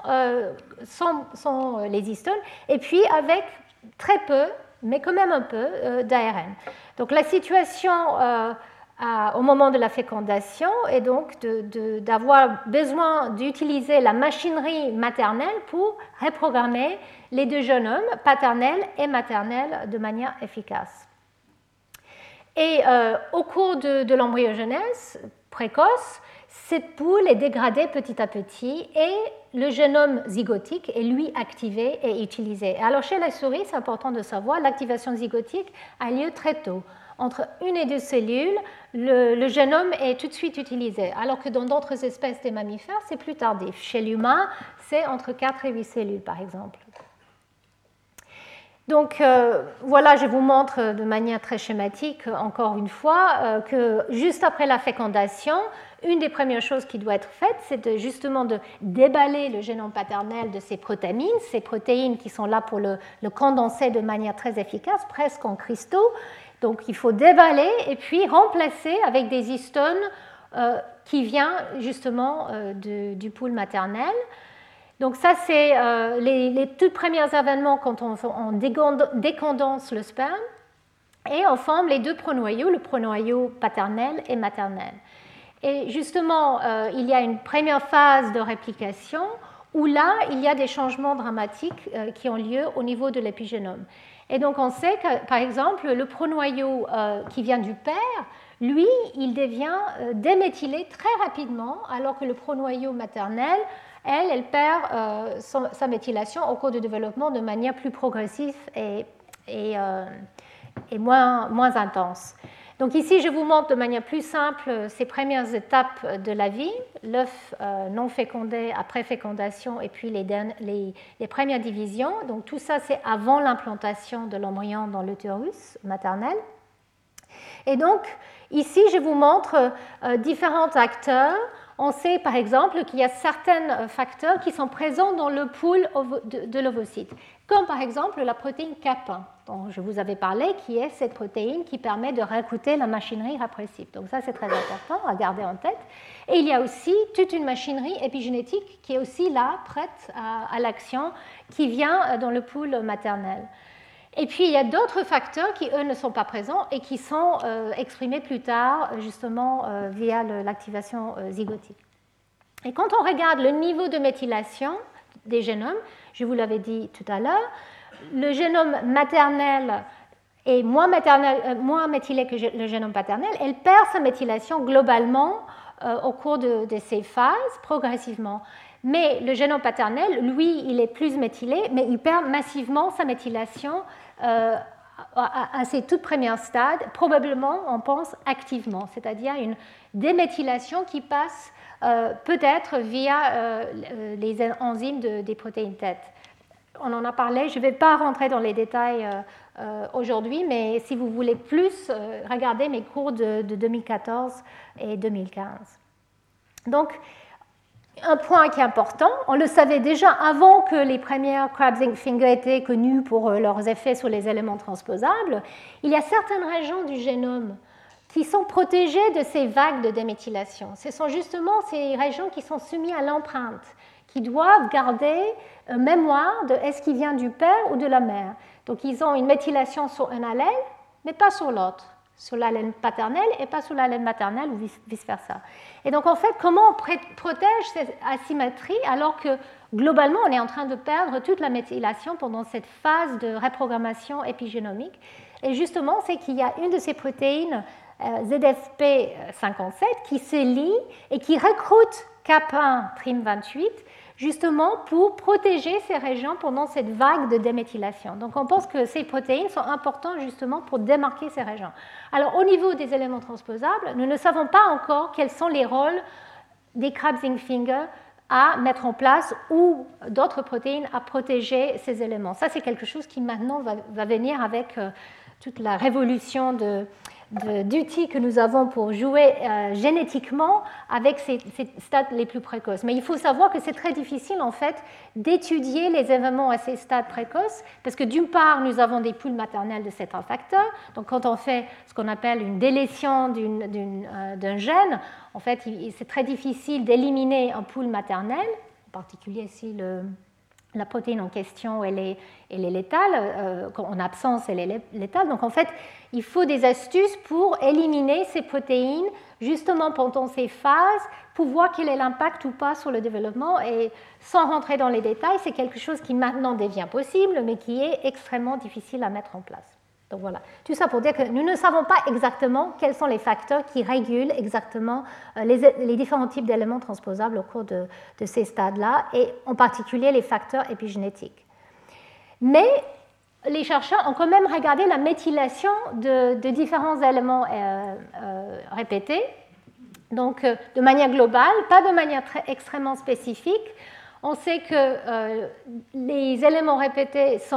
les histones, et puis avec très peu, mais quand même un peu, d'ARN. Donc la situation au moment de la fécondation et donc d'avoir besoin d'utiliser la machinerie maternelle pour reprogrammer les deux génomes, paternel et maternel, de manière efficace. Et au cours de l'embryogenèse précoce, cette poule est dégradée petit à petit et le génome zygotique est lui activé et utilisé. Alors chez la souris, c'est important de savoir, l'activation zygotique a lieu très tôt. Entre une et deux cellules, le génome est tout de suite utilisé, alors que dans d'autres espèces des mammifères, c'est plus tardif. Chez l'humain, c'est entre 4 et 8 cellules, par exemple. Donc voilà, je vous montre de manière très schématique, encore une fois, que juste après la fécondation, une des premières choses qui doit être faite, c'est justement de déballer le génome paternel de ces protéines qui sont là pour le condenser de manière très efficace, presque en cristaux. Donc il faut déballer et puis remplacer avec des histones qui viennent justement du pool maternel. Donc ça, c'est les tout premiers événements quand on décondense le sperme, et on forme les deux pronoyaux, le pronoyau paternel et maternel. Et justement, il y a une première phase de réplication où là, il y a des changements dramatiques qui ont lieu au niveau de l'épigénome. Et donc on sait que, par exemple, le pronoyau qui vient du père, lui, il devient déméthylé très rapidement, alors que le pronoyau maternel, elle perd sa méthylation au cours du développement de manière plus progressive et moins intense. Donc ici, je vous montre de manière plus simple ces premières étapes de la vie, l'œuf non fécondé après fécondation et puis les premières divisions. Donc tout ça, c'est avant l'implantation de l'embryon dans l'utérus maternel. Et donc ici, je vous montre différents acteurs. On sait par exemple qu'il y a certains facteurs qui sont présents dans le pool de l'ovocyte, comme par exemple la protéine Cap1, dont je vous avais parlé, qui est cette protéine qui permet de recruter la machinerie répressive. Donc ça, c'est très important à garder en tête. Et il y a aussi toute une machinerie épigénétique qui est aussi là, prête à l'action, qui vient dans le pool maternel. Et puis, il y a d'autres facteurs qui, eux, ne sont pas présents et qui sont exprimés plus tard, justement, via l'activation zygotique. Et quand on regarde le niveau de méthylation des génomes, je vous l'avais dit tout à l'heure, le génome maternel est moins méthylé que le génome paternel. Elle perd sa méthylation globalement au cours de ces phases, progressivement. Mais le génome paternel, lui, il est plus méthylé, mais il perd massivement sa méthylation à ses toutes premiers stades, probablement, on pense, activement, c'est-à-dire une déméthylation qui passe peut-être via les enzymes des protéines tête. On en a parlé, je ne vais pas rentrer dans les détails aujourd'hui, mais si vous voulez plus, regardez mes cours de 2014 et 2015. Donc, un point qui est important, on le savait déjà avant que les premières Krabs-Finger étaient connues pour leurs effets sur les éléments transposables, il y a certaines régions du génome qui sont protégées de ces vagues de déméthylation. Ce sont justement ces régions qui sont soumises à l'empreinte, qui doivent garder mémoire de est-ce qu'il vient du père ou de la mère. Donc ils ont une méthylation sur un allèle, mais pas sur l'autre, sur l'allèle paternel et pas sur l'allèle maternel ou vice-versa. Et donc en fait, comment on protège cette asymétrie alors que globalement on est en train de perdre toute la méthylation pendant cette phase de reprogrammation épigénomique? Et justement, c'est qu'il y a une de ces protéines, ZFP57, qui se lie et qui recrute Cap1'28 justement pour protéger ces régions pendant cette vague de déméthylation. Donc on pense que ces protéines sont importantes justement pour démarquer ces régions. Alors au niveau des éléments transposables, nous ne savons pas encore quels sont les rôles des Krabs-Finger à mettre en place ou d'autres protéines à protéger ces éléments. Ça, c'est quelque chose qui maintenant va venir avec toute la révolution d'outils que nous avons pour jouer génétiquement avec ces stades les plus précoces. Mais il faut savoir que c'est très difficile en fait d'étudier les événements à ces stades précoces parce que d'une part, nous avons des poules maternelles de certains facteurs. Donc quand on fait ce qu'on appelle une délétion d'un gène, en fait, c'est très difficile d'éliminer un pool maternel, en particulier si la protéine en question elle est létale, en absence elle est létale. Donc en fait, il faut des astuces pour éliminer ces protéines justement pendant ces phases pour voir quel est l'impact ou pas sur le développement. Et sans rentrer dans les détails, c'est quelque chose qui maintenant devient possible, mais qui est extrêmement difficile à mettre en place. Donc voilà, tout ça pour dire que nous ne savons pas exactement quels sont les facteurs qui régulent exactement les différents types d'éléments transposables au cours de ces stades-là, et en particulier les facteurs épigénétiques. Mais les chercheurs ont quand même regardé la méthylation de différents éléments répétés, donc de manière globale, pas de manière extrêmement spécifique. On sait que les éléments répétés sont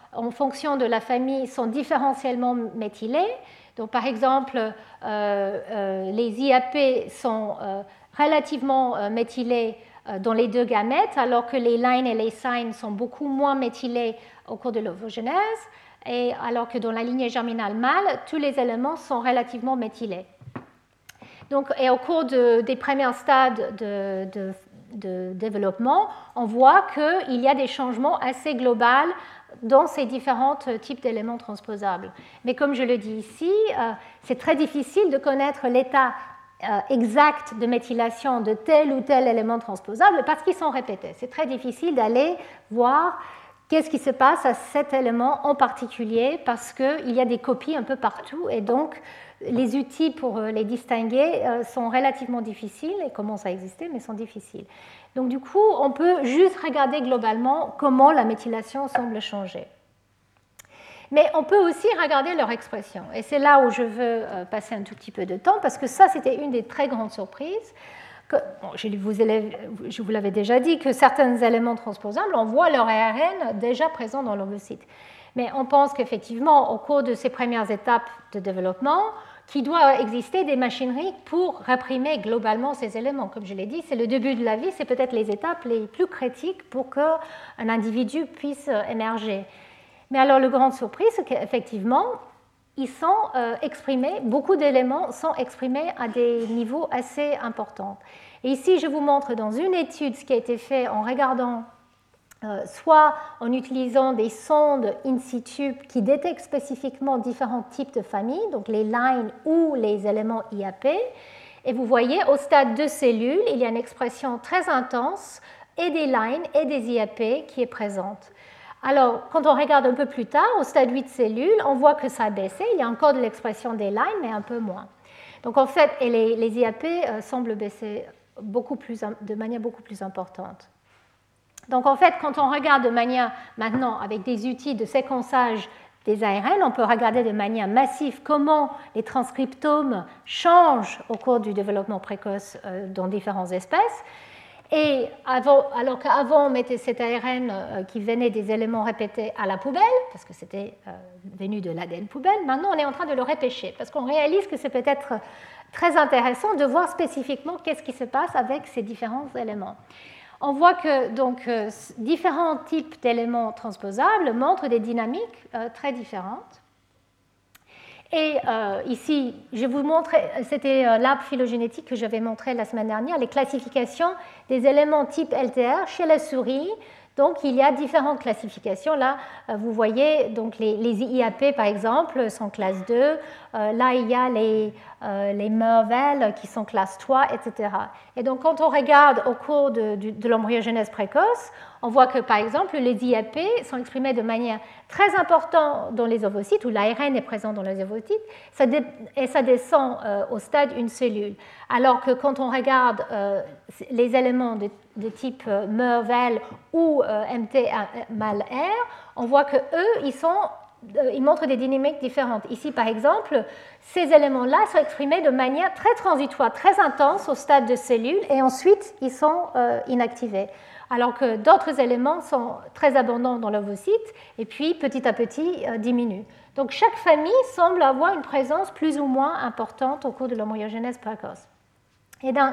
en fonction de la famille, sont différentiellement méthylés. Donc, par exemple, les IAP sont relativement méthylés dans les deux gamètes, alors que les lines et les signes sont beaucoup moins méthylés au cours de l'ovogenèse, et alors que dans la lignée germinale mâle, tous les éléments sont relativement méthylés. Donc, et au cours des premiers stades de développement, on voit qu'il y a des changements assez globaux dans ces différents types d'éléments transposables. Mais comme je le dis ici, c'est très difficile de connaître l'état exact de méthylation de tel ou tel élément transposable parce qu'ils sont répétés. C'est très difficile d'aller voir qu'est-ce qui se passe à cet élément en particulier parce qu'il y a des copies un peu partout et donc les outils pour les distinguer sont relativement difficiles et commencent à exister mais sont difficiles. Donc du coup, on peut juste regarder globalement comment la méthylation semble changer. Mais on peut aussi regarder leur expression. Et c'est là où je veux passer un tout petit peu de temps, parce que ça, c'était une des très grandes surprises. Je vous l'avais déjà dit, que certains éléments transposables, on voit leur ARN déjà présent dans l'ovocyte. Mais on pense qu'effectivement, au cours de ces premières étapes de développement, qu'il doit exister des machineries pour réprimer globalement ces éléments. Comme je l'ai dit, c'est le début de la vie, c'est peut-être les étapes les plus critiques pour qu'un individu puisse émerger. Mais alors, la grande surprise, c'est qu'effectivement, ils sont exprimés, beaucoup d'éléments sont exprimés à des niveaux assez importants. Et ici, je vous montre dans une étude ce qui a été fait en regardant, soit en utilisant des sondes in situ qui détectent spécifiquement différents types de familles, donc les lines ou les éléments IAP. Et vous voyez, au stade de cellules, il y a une expression très intense et des lines et des IAP qui est présente. Alors, quand on regarde un peu plus tard, au stade 8 cellules, on voit que ça a baissé. Il y a encore de l'expression des lines, mais un peu moins. Donc, en fait, et les IAP semblent baisser de manière beaucoup plus importante. Donc, en fait, quand on regarde de manière, maintenant, avec des outils de séquençage des ARN, on peut regarder de manière massive comment les transcriptomes changent au cours du développement précoce dans différentes espèces. Et alors qu'avant, on mettait cet ARN qui venait des éléments répétés à la poubelle, parce que c'était venu de l'ADN poubelle, maintenant on est en train de le repêcher, parce qu'on réalise que c'est peut-être très intéressant de voir spécifiquement qu'est-ce qui se passe avec ces différents éléments. On voit que donc, différents types d'éléments transposables montrent des dynamiques très différentes. Et ici, je vous montre, c'était l'arbre phylogénétique que j'avais montré la semaine dernière, les classifications des éléments type LTR chez la souris. Donc, il y a différentes classifications. Là, vous voyez, donc les IAP, par exemple, sont classe 2. Là, il y a les Mervel qui sont classe 3, etc. Et donc, quand on regarde au cours de l'embryogenèse précoce, on voit que, par exemple, les IAP sont exprimés de manière très importante dans les ovocytes, où l'ARN est présent dans les ovocytes, et ça descend au stade une cellule. Alors que quand on regarde les éléments de type Mervel ou MT mal R, on voit qu'eux, ils montrent des dynamiques différentes. Ici, par exemple, ces éléments-là sont exprimés de manière très transitoire, très intense au stade de cellule, et ensuite, ils sont inactivés. Alors que d'autres éléments sont très abondants dans l'ovocyte, et puis, petit à petit, diminuent. Donc, chaque famille semble avoir une présence plus ou moins importante au cours de l'embryogenèse précoce. Et là,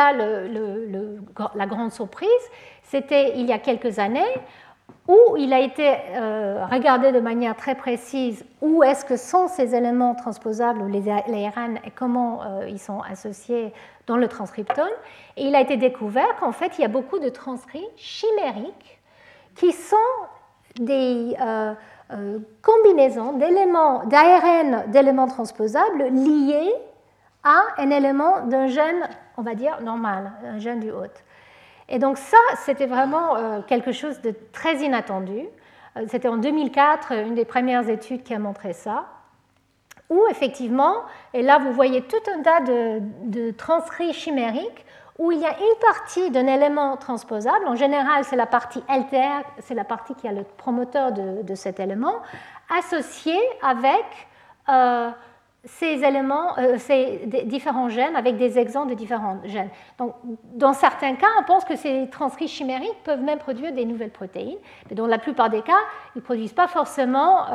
la grande surprise, c'était il y a quelques années, où il a été regardé de manière très précise où est-ce que sont ces éléments transposables ou les ARN et comment ils sont associés dans le transcriptome. Et il a été découvert qu'en fait, il y a beaucoup de transcrits chimériques qui sont des combinaisons d'éléments, d'ARN d'éléments transposables liés à un élément d'un gène, on va dire, normal, un gène du hôte. Et donc ça, c'était vraiment quelque chose de très inattendu. C'était en 2004, une des premières études qui a montré ça, où effectivement, et là vous voyez tout un tas de transcrits chimériques, où il y a une partie d'un élément transposable, en général c'est la partie LTR, c'est la partie qui a le promoteur de cet élément, associée avec ces éléments, ces différents gènes avec des exemples de différents gènes. Donc, dans certains cas, on pense que ces transcrits chimériques peuvent même produire des nouvelles protéines, mais dans la plupart des cas, ils ne produisent pas forcément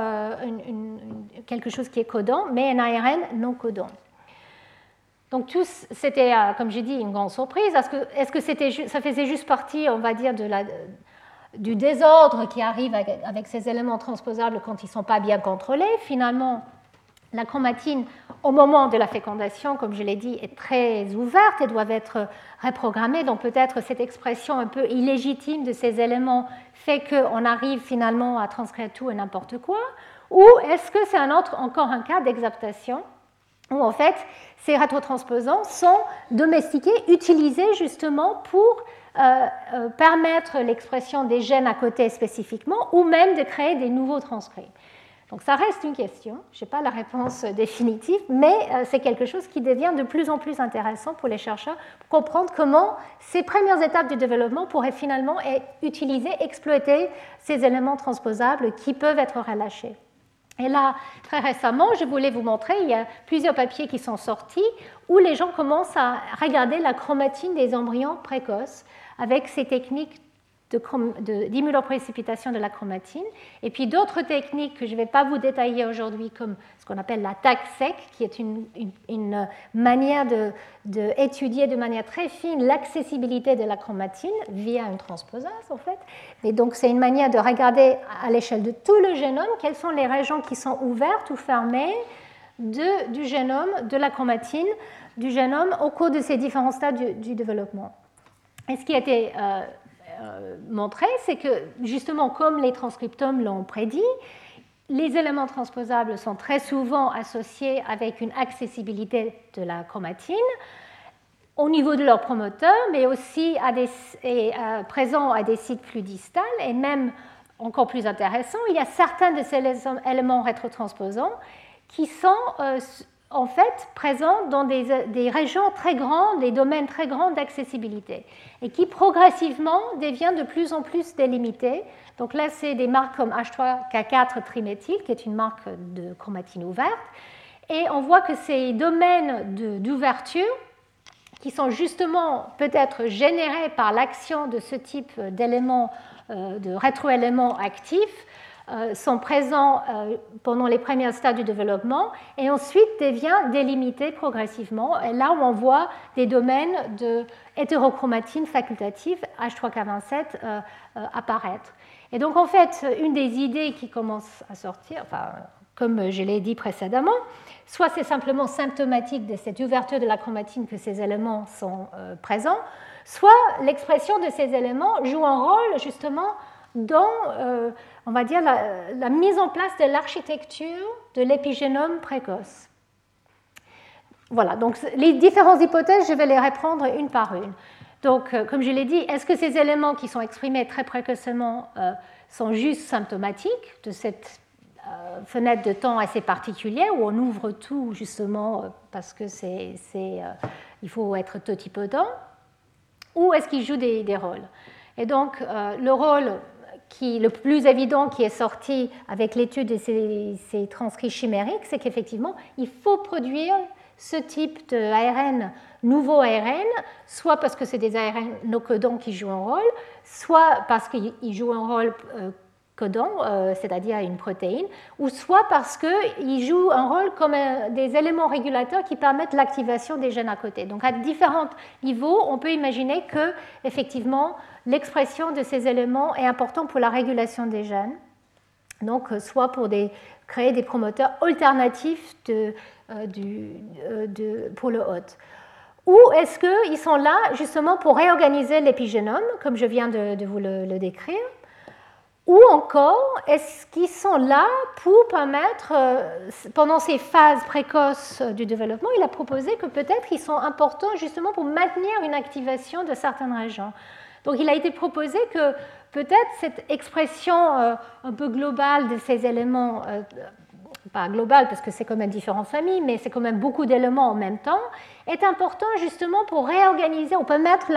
quelque chose qui est codant, mais un ARN non codant. Donc, c'était, comme j'ai dit, une grande surprise. Est-ce que ça faisait juste partie, on va dire, du désordre qui arrive avec ces éléments transposables quand ils ne sont pas bien contrôlés? Finalement, la chromatine, au moment de la fécondation, comme je l'ai dit, est très ouverte et doit être reprogrammée. Donc peut-être cette expression un peu illégitime de ces éléments fait qu'on arrive finalement à transcrire tout et n'importe quoi. Ou est-ce que c'est encore un cas d'exaptation où en fait ces rétrotransposants sont domestiqués, utilisés justement pour permettre l'expression des gènes à côté spécifiquement ou même de créer des nouveaux transcrits. Donc ça reste une question, je n'ai pas la réponse définitive, mais c'est quelque chose qui devient de plus en plus intéressant pour les chercheurs pour comprendre comment ces premières étapes du développement pourraient finalement utiliser, exploiter ces éléments transposables qui peuvent être relâchés. Et là, très récemment, je voulais vous montrer, il y a plusieurs papiers qui sont sortis où les gens commencent à regarder la chromatine des embryons précoces avec ces techniques d'immunoprécipitation de la chromatine, et puis d'autres techniques que je ne vais pas vous détailler aujourd'hui, comme ce qu'on appelle la TAC-SEC, qui est une manière d'étudier de manière très fine l'accessibilité de la chromatine via une transposase, en fait. Et donc, c'est une manière de regarder à l'échelle de tout le génome quelles sont les régions qui sont ouvertes ou fermées du génome, de la chromatine, du génome au cours de ces différents stades du développement. Et ce qui a été montré, c'est que justement, comme les transcriptomes l'ont prédit, les éléments transposables sont très souvent associés avec une accessibilité de la chromatine au niveau de leurs promoteurs, mais aussi présents à des sites plus distals, et même encore plus intéressant, il y a certains de ces éléments rétrotransposants qui sont en fait présents dans des régions très grandes, des domaines très grands d'accessibilité, et qui progressivement deviennent de plus en plus délimités. Donc là, c'est des marques comme H3K4 triméthyle, qui est une marque de chromatine ouverte, et on voit que ces domaines d'ouverture, qui sont justement peut-être générés par l'action de ce type d'éléments, de rétroéléments actifs, sont présents pendant les premiers stades du développement et ensuite deviennent délimités progressivement. Et là où on voit des domaines de hétérochromatine facultative H3K27 apparaître. Et donc en fait, une des idées qui commence à sortir, enfin, comme je l'ai dit précédemment, soit c'est simplement symptomatique de cette ouverture de la chromatine que ces éléments sont présents, soit l'expression de ces éléments joue un rôle justement dans, on va dire, la mise en place de l'architecture de l'épigénome précoce. Voilà, donc les différentes hypothèses, je vais les reprendre une par une. Donc, comme je l'ai dit, est-ce que ces éléments qui sont exprimés très précocement sont juste symptomatiques de cette fenêtre de temps assez particulière où on ouvre tout justement parce que il faut être totipotent, ou est-ce qu'ils jouent des rôles? Et donc, le rôle le plus évident qui est sorti avec l'étude de ces transcrits chimériques, c'est qu'effectivement, il faut produire ce type d'ARN, nouveau ARN, soit parce que c'est des ARN non codants qui jouent un rôle, soit parce qu'ils jouent un rôle codant, c'est-à-dire une protéine, ou soit parce qu'ils jouent un rôle comme des éléments régulateurs qui permettent l'activation des gènes à côté. Donc à différents niveaux, on peut imaginer que effectivement l'expression de ces éléments est importante pour la régulation des gènes, donc soit pour créer des promoteurs alternatifs pour le hôte. Ou est-ce qu'ils sont là justement pour réorganiser l'épigénome, comme je viens de vous le décrire? Ou encore, est-ce qu'ils sont là pour permettre, pendant ces phases précoces du développement, il a proposé que peut-être ils sont importants justement pour maintenir une activation de certaines régions. Donc il a été proposé que peut-être cette expression un peu globale de ces éléments, pas globale parce que c'est quand même différentes familles, mais c'est quand même beaucoup d'éléments en même temps, est important justement pour réorganiser, on peut mettre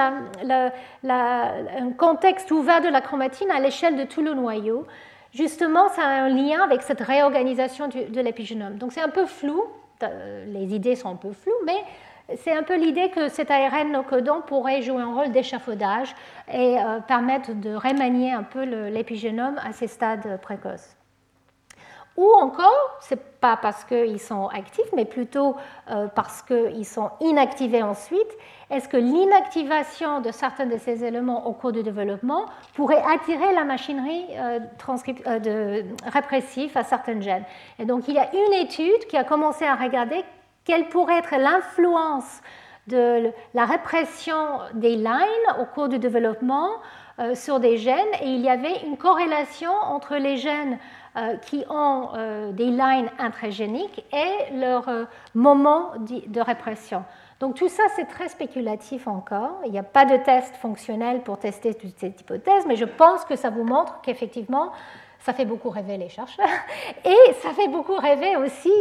un contexte ouvert de la chromatine à l'échelle de tout le noyau. Justement, ça a un lien avec cette réorganisation de l'épigénome. Donc c'est un peu flou, les idées sont un peu floues, mais c'est un peu l'idée que cet ARN non codant pourrait jouer un rôle d'échafaudage et permettre de remanier un peu l'épigénome à ces stades précoces. Ou encore, ce n'est pas parce qu'ils sont actifs, mais plutôt parce qu'ils sont inactivés ensuite. Est-ce que l'inactivation de certains de ces éléments au cours du développement pourrait attirer la machinerie répressive à certains gènes? Et donc, il y a une étude qui a commencé à regarder quelle pourrait être l'influence de la répression des lines au cours du développement sur des gènes, et il y avait une corrélation entre les gènes qui ont des lines intragéniques et leur moment de répression. Donc tout ça, c'est très spéculatif encore. Il n'y a pas de test fonctionnel pour tester toute cette hypothèse, mais je pense que ça vous montre qu'effectivement, ça fait beaucoup rêver les chercheurs et ça fait beaucoup rêver aussi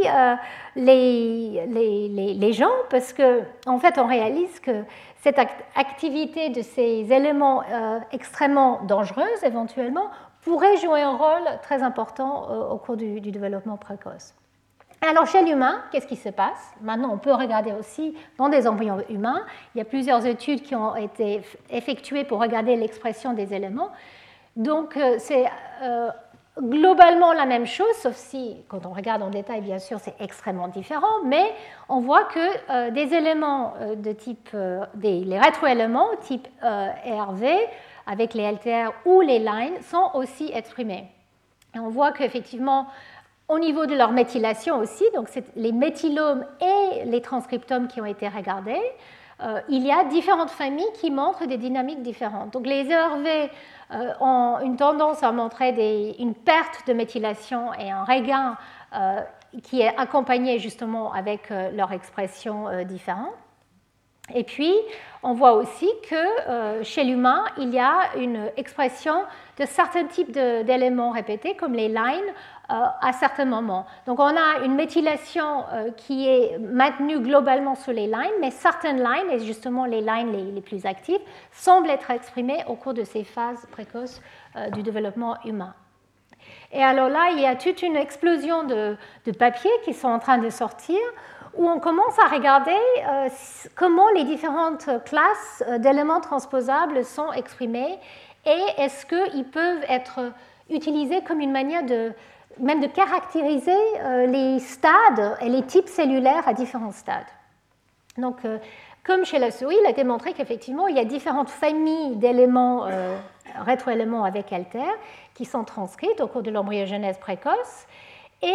les gens, parce qu'en fait, on réalise que cette activité de ces éléments extrêmement dangereux, éventuellement, pourrait jouer un rôle très important au cours du développement précoce. Alors, chez l'humain, qu'est-ce qui se passe? Maintenant, on peut regarder aussi dans des embryons humains. Il y a plusieurs études qui ont été effectuées pour regarder l'expression des éléments. Donc, c'est globalement la même chose, sauf si, quand on regarde en détail, bien sûr, c'est extrêmement différent, mais on voit que des éléments de type, les rétroéléments type ERV, avec les LTR ou les lines, sont aussi exprimés. Et on voit qu'effectivement, au niveau de leur méthylation aussi, donc c'est les méthylomes et les transcriptomes qui ont été regardés, il y a différentes familles qui montrent des dynamiques différentes. Donc les ERV ont une tendance à montrer une perte de méthylation et un regain qui est accompagné justement avec leur expression différente. Et puis, on voit aussi que chez l'humain, il y a une expression de certains types d'éléments répétés, comme les lines, à certains moments. Donc, on a une méthylation qui est maintenue globalement sur les lines, mais certaines lines, et justement les lines les plus actives, semblent être exprimées au cours de ces phases précoces du développement humain. Et alors là, il y a toute une explosion de papiers qui sont en train de sortir, où on commence à regarder comment les différentes classes d'éléments transposables sont exprimées et est-ce qu'ils peuvent être utilisés comme une manière même de caractériser les stades et les types cellulaires à différents stades. Donc, comme chez la souris, il a été montré qu'effectivement, il y a différentes familles d'éléments, rétroéléments avec alter, qui sont transcrites au cours de l'embryogenèse précoce et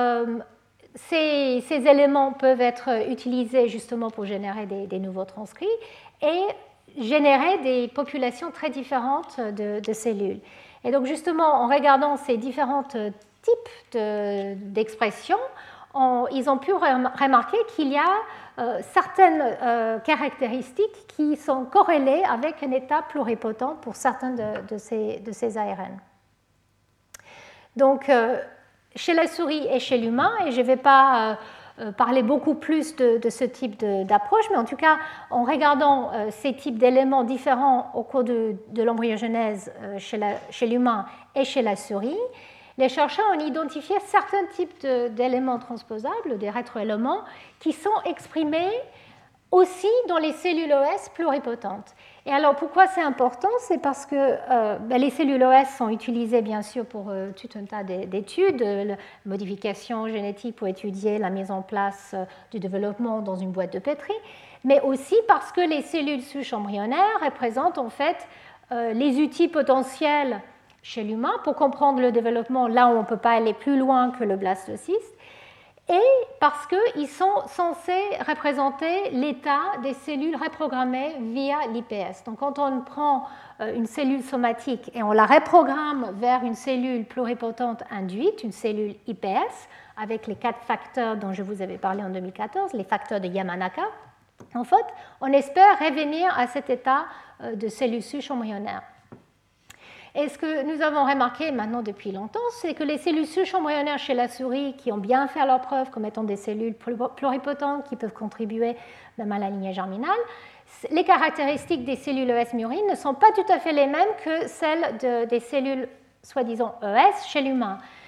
ces éléments peuvent être utilisés justement pour générer des nouveaux transcrits et générer des populations très différentes de cellules. Et donc justement, en regardant ces différents types d'expressions, ils ont pu remarquer qu'il y a certaines caractéristiques qui sont corrélées avec un état pluripotent pour certains de ces ARN. Donc, chez la souris et chez l'humain, et je ne vais pas parler beaucoup plus de ce type d'approche, mais en tout cas, en regardant ces types d'éléments différents au cours de l'embryogenèse chez l'humain et chez la souris, les chercheurs ont identifié certains types d'éléments transposables, des rétroéléments, qui sont exprimés aussi dans les cellules OS pluripotentes. Et alors, pourquoi c'est important? C'est parce que les cellules OS sont utilisées, bien sûr, pour tout un tas d'études, la modification génétique pour étudier la mise en place du développement dans une boîte de Petri, mais aussi parce que les cellules souches embryonnaires représentent en fait les outils potentiels chez l'humain pour comprendre le développement là où on ne peut pas aller plus loin que le blastocyste, et parce qu'ils sont censés représenter l'état des cellules reprogrammées via l'IPS. Donc quand on prend une cellule somatique et on la reprogramme vers une cellule pluripotente induite, une cellule IPS, avec les 4 facteurs dont je vous avais parlé en 2014, les facteurs de Yamanaka, en fait, on espère revenir à cet état de cellule souche embryonnaire. Et ce que nous avons remarqué maintenant depuis longtemps, c'est que les cellules souches embryonnaires chez la souris, qui ont bien fait leur preuve comme étant des cellules pluripotentes qui peuvent contribuer même à la lignée germinale, les caractéristiques des cellules ES murines ne sont pas tout à fait les mêmes que celles des cellules soi-disant ES chez l'humain.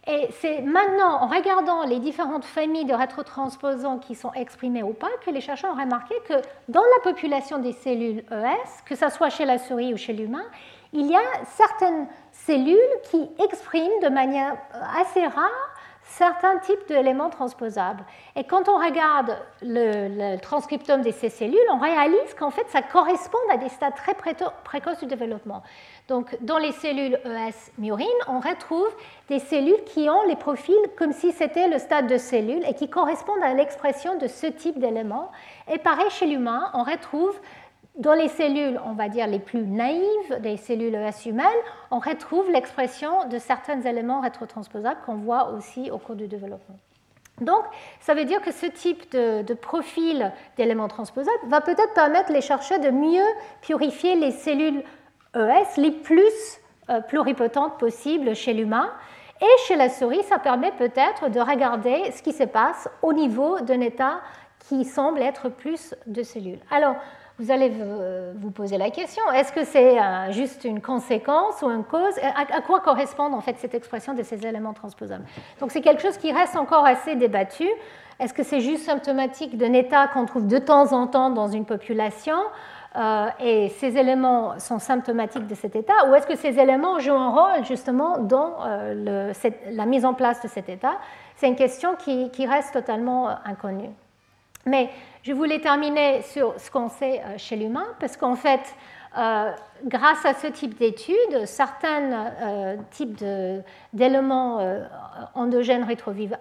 Et c'est maintenant, en regardant les différentes familles de rétrotransposons qui sont exprimées ou pas, que les chercheurs ont remarqué que dans la population des cellules ES, que ce soit chez la souris ou chez l'humain, il y a certaines cellules qui expriment de manière assez rare certains types d'éléments transposables. Et quand on regarde le transcriptome de ces cellules, on réalise qu'en fait, ça correspond à des stades très précoces du développement. Donc, dans les cellules ES murines, on retrouve des cellules qui ont les profils comme si c'était le stade de cellule et qui correspondent à l'expression de ce type d'éléments. Et pareil, chez l'humain, on retrouve dans les cellules, on va dire, les plus naïves des cellules ES humaines, on retrouve l'expression de certains éléments rétrotransposables qu'on voit aussi au cours du développement. Donc, ça veut dire que ce type de profil d'éléments transposables va peut-être permettre les chercheurs de mieux purifier les cellules ES les plus pluripotentes possibles chez l'humain. Et chez la souris, ça permet peut-être de regarder ce qui se passe au niveau d'un état qui semble être plus de cellules. Alors, vous allez vous poser la question, est-ce que c'est juste une conséquence ou une cause? À quoi correspond en fait cette expression de ces éléments transposables? Donc c'est quelque chose qui reste encore assez débattu. Est-ce que c'est juste symptomatique d'un état qu'on trouve de temps en temps dans une population et ces éléments sont symptomatiques de cet état, ou est-ce que ces éléments jouent un rôle justement dans la mise en place de cet état? C'est une question qui reste totalement inconnue. Mais je voulais terminer sur ce qu'on sait chez l'humain, parce qu'en fait, grâce à ce type d'études, certains types d'éléments endogènes rétrovirales,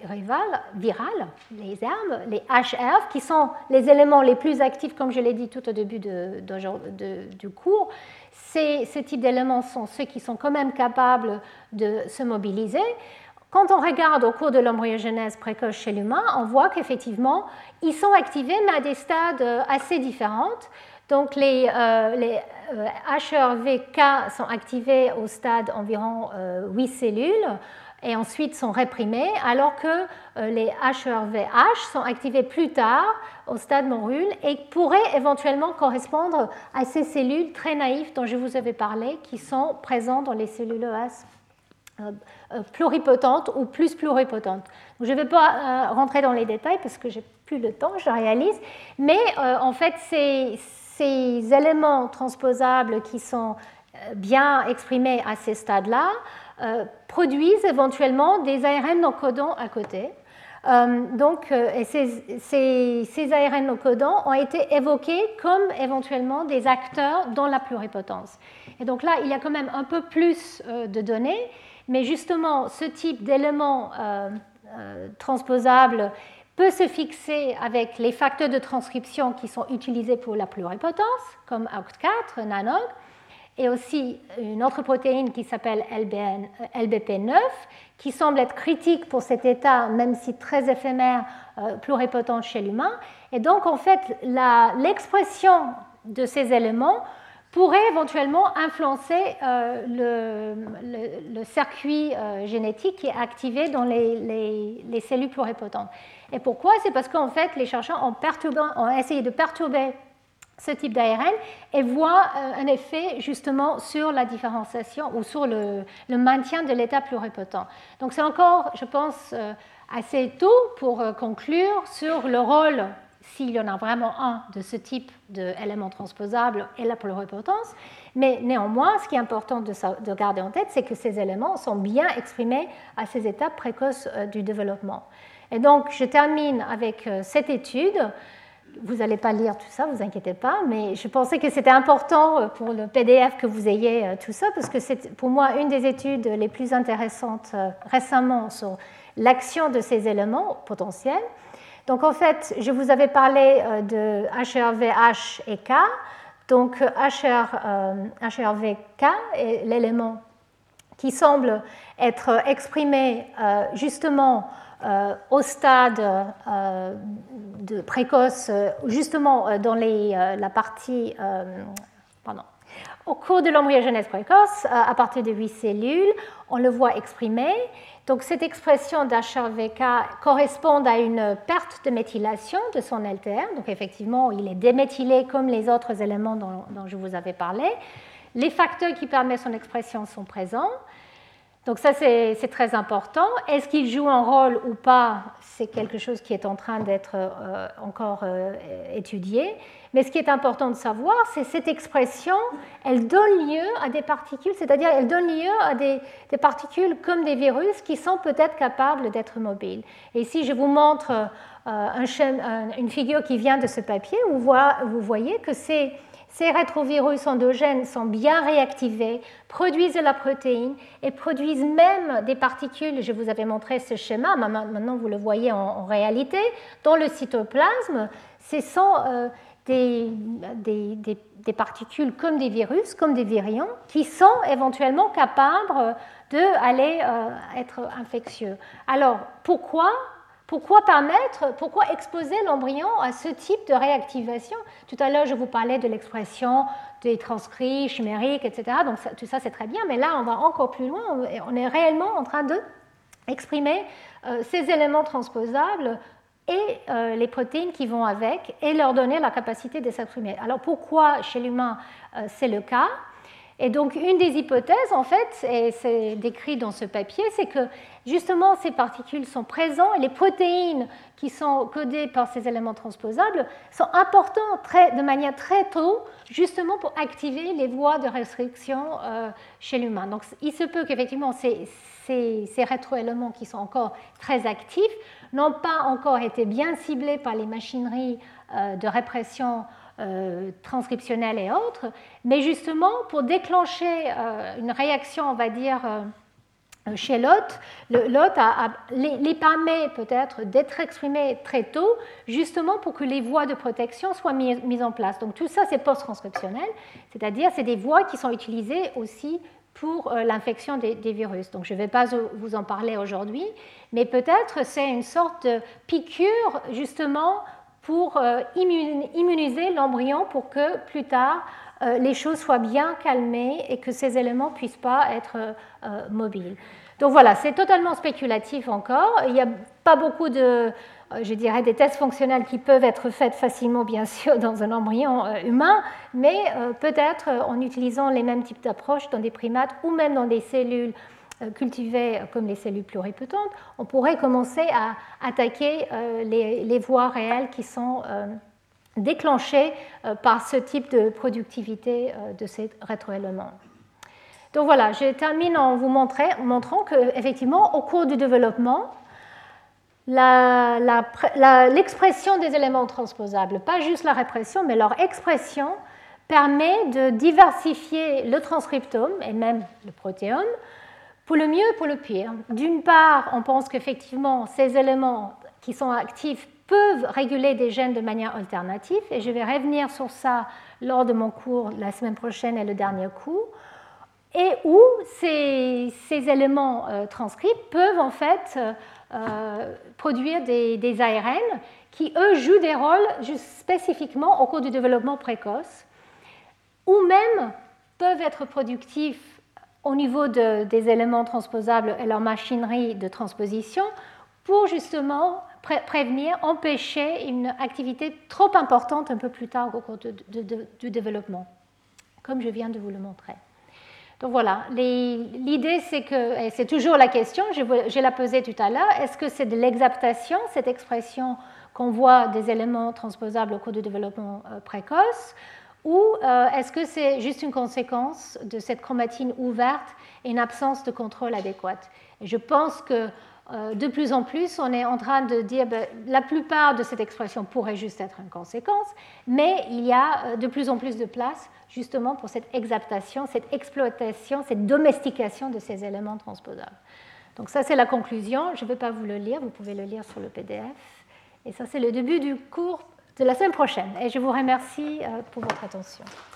les ERV, les HERV, qui sont les éléments les plus actifs, comme je l'ai dit tout au début du cours, ce type d'éléments sont ceux qui sont quand même capables de se mobiliser. Quand on regarde au cours de l'embryogenèse précoce chez l'humain, on voit qu'effectivement, ils sont activés, mais à des stades assez différents. Donc, les HERVK sont activés au stade environ 8 cellules et ensuite sont réprimés, alors que les HERVH sont activés plus tard au stade morule et pourraient éventuellement correspondre à ces cellules très naïves dont je vous avais parlé, qui sont présentes dans les cellules ES pluripotentes ou plus pluripotentes. Donc, je ne vais pas rentrer dans les détails parce que je n'ai plus le temps, je réalise, mais en fait, ces éléments transposables qui sont bien exprimés à ces stades-là produisent éventuellement des ARN non-codants à côté. Et ces ARN non-codants ont été évoqués comme éventuellement des acteurs dans la pluripotence. Et donc là, il y a quand même un peu plus de données, mais justement, ce type d'éléments transposables peut se fixer avec les facteurs de transcription qui sont utilisés pour la pluripotence, comme ACT4, NANOG, et aussi une autre protéine qui s'appelle LBP9, qui semble être critique pour cet état, même si très éphémère, pluripotent chez l'humain. Et donc, en fait, l'expression de ces éléments pourrait éventuellement influencer le circuit génétique qui est activé dans les cellules pluripotentes. Et pourquoi? C'est parce qu'en fait, les chercheurs ont essayé de perturber ce type d'ARN et voient un effet justement sur la différenciation ou sur le maintien de l'état pluripotent. Donc c'est encore, je pense, assez tôt pour conclure sur le rôle, s'il y en a vraiment un, de ce type d'éléments transposables et la pluripotence. Mais néanmoins, ce qui est important de garder en tête, c'est que ces éléments sont bien exprimés à ces étapes précoces du développement. Et donc, je termine avec cette étude. Vous n'allez pas lire tout ça, ne vous inquiétez pas, mais je pensais que c'était important pour le PDF que vous ayez tout ça, parce que c'est pour moi une des études les plus intéressantes récemment sur l'action de ces éléments potentiels. Donc en fait, je vous avais parlé de HRVH et K. Donc HRVK est l'élément qui semble être exprimé justement au stade de précoce, justement dans la partie, au cours de l'embryogenèse précoce, à partir de 8 cellules, on le voit exprimé. Donc cette expression d'HRVK correspond à une perte de méthylation de son LTR. Donc effectivement, il est déméthylé comme les autres éléments dont je vous avais parlé. Les facteurs qui permettent son expression sont présents. Donc ça, c'est très important. Est-ce qu'il joue un rôle ou pas? C'est quelque chose qui est en train d'être encore étudié. Mais ce qui est important de savoir, c'est cette expression, elle donne lieu à des particules, c'est-à-dire elle donne lieu à des particules comme des virus qui sont peut-être capables d'être mobiles. Et ici, je vous montre une figure qui vient de ce papier où vous voyez que ces rétrovirus endogènes sont bien réactivés, produisent de la protéine et produisent même des particules. Je vous avais montré ce schéma, maintenant vous le voyez en réalité. Dans le cytoplasme, ce sont des particules comme des virus, comme des virions, qui sont éventuellement capables d'aller être infectieux. Alors, pourquoi exposer l'embryon à ce type de réactivation? Tout à l'heure, je vous parlais de l'expression des transcrits chimériques, etc. Donc tout ça, c'est très bien, mais là, on va encore plus loin. On est réellement en train d'exprimer ces éléments transposables et les protéines qui vont avec et leur donner la capacité de s'exprimer. Alors pourquoi chez l'humain c'est le cas? Et donc, une des hypothèses, en fait, et c'est décrit dans ce papier, c'est que justement ces particules sont présentes et les protéines qui sont codées par ces éléments transposables sont importantes de manière très tôt, justement pour activer les voies de restriction chez l'humain. Donc, il se peut qu'effectivement ces rétroéléments qui sont encore très actifs n'ont pas encore été bien ciblés par les machineries de répression transcriptionnelle et autres, mais justement pour déclencher une réaction, on va dire, chez l'hôte, l'hôte les permet peut-être d'être exprimé très tôt, justement pour que les voies de protection soient mises en place. Donc tout ça, c'est post-transcriptionnel, c'est-à-dire c'est des voies qui sont utilisées aussi pour l'infection des virus. Donc je ne vais pas vous en parler aujourd'hui, mais peut-être c'est une sorte de piqûre, justement, pour immuniser l'embryon pour que plus tard les choses soient bien calmées et que ces éléments ne puissent pas être mobiles. Donc voilà, c'est totalement spéculatif encore. Il n'y a pas beaucoup je dirais, des tests fonctionnels qui peuvent être faits facilement, bien sûr, dans un embryon humain, mais peut-être en utilisant les mêmes types d'approches dans des primates ou même dans des cellules cultivées comme les cellules pluripotentes, on pourrait commencer à attaquer les voies réelles qui sont déclenchées par ce type de productivité de ces rétroéléments. Donc voilà, je termine en vous montrant qu'effectivement, au cours du développement, l'expression des éléments transposables, pas juste la répression, mais leur expression permet de diversifier le transcriptome et même le protéome pour le mieux et pour le pire. D'une part, on pense qu'effectivement, ces éléments qui sont actifs peuvent réguler des gènes de manière alternative, et je vais revenir sur ça lors de mon cours la semaine prochaine et le dernier cours, et où ces éléments transcrits peuvent en fait produire des ARN qui, eux, jouent des rôles spécifiquement au cours du développement précoce, ou même peuvent être productifs au niveau des éléments transposables et leur machinerie de transposition pour justement prévenir, empêcher une activité trop importante un peu plus tard au cours du développement, comme je viens de vous le montrer. Donc voilà, l'idée c'est que, et c'est toujours la question, je la posais tout à l'heure, est-ce que c'est de l'exaptation, cette expression qu'on voit des éléments transposables au cours du développement précoce, ou est-ce que c'est juste une conséquence de cette chromatine ouverte et une absence de contrôle adéquate? Et je pense que de plus en plus, on est en train de dire que la plupart de cette expression pourrait juste être une conséquence, mais il y a de plus en plus de place justement pour cette exaptation, cette exploitation, cette domestication de ces éléments transposables. Donc ça, c'est la conclusion. Je ne vais pas vous le lire, vous pouvez le lire sur le PDF. Et ça, c'est le début du cours de la semaine prochaine. Et je vous remercie pour votre attention.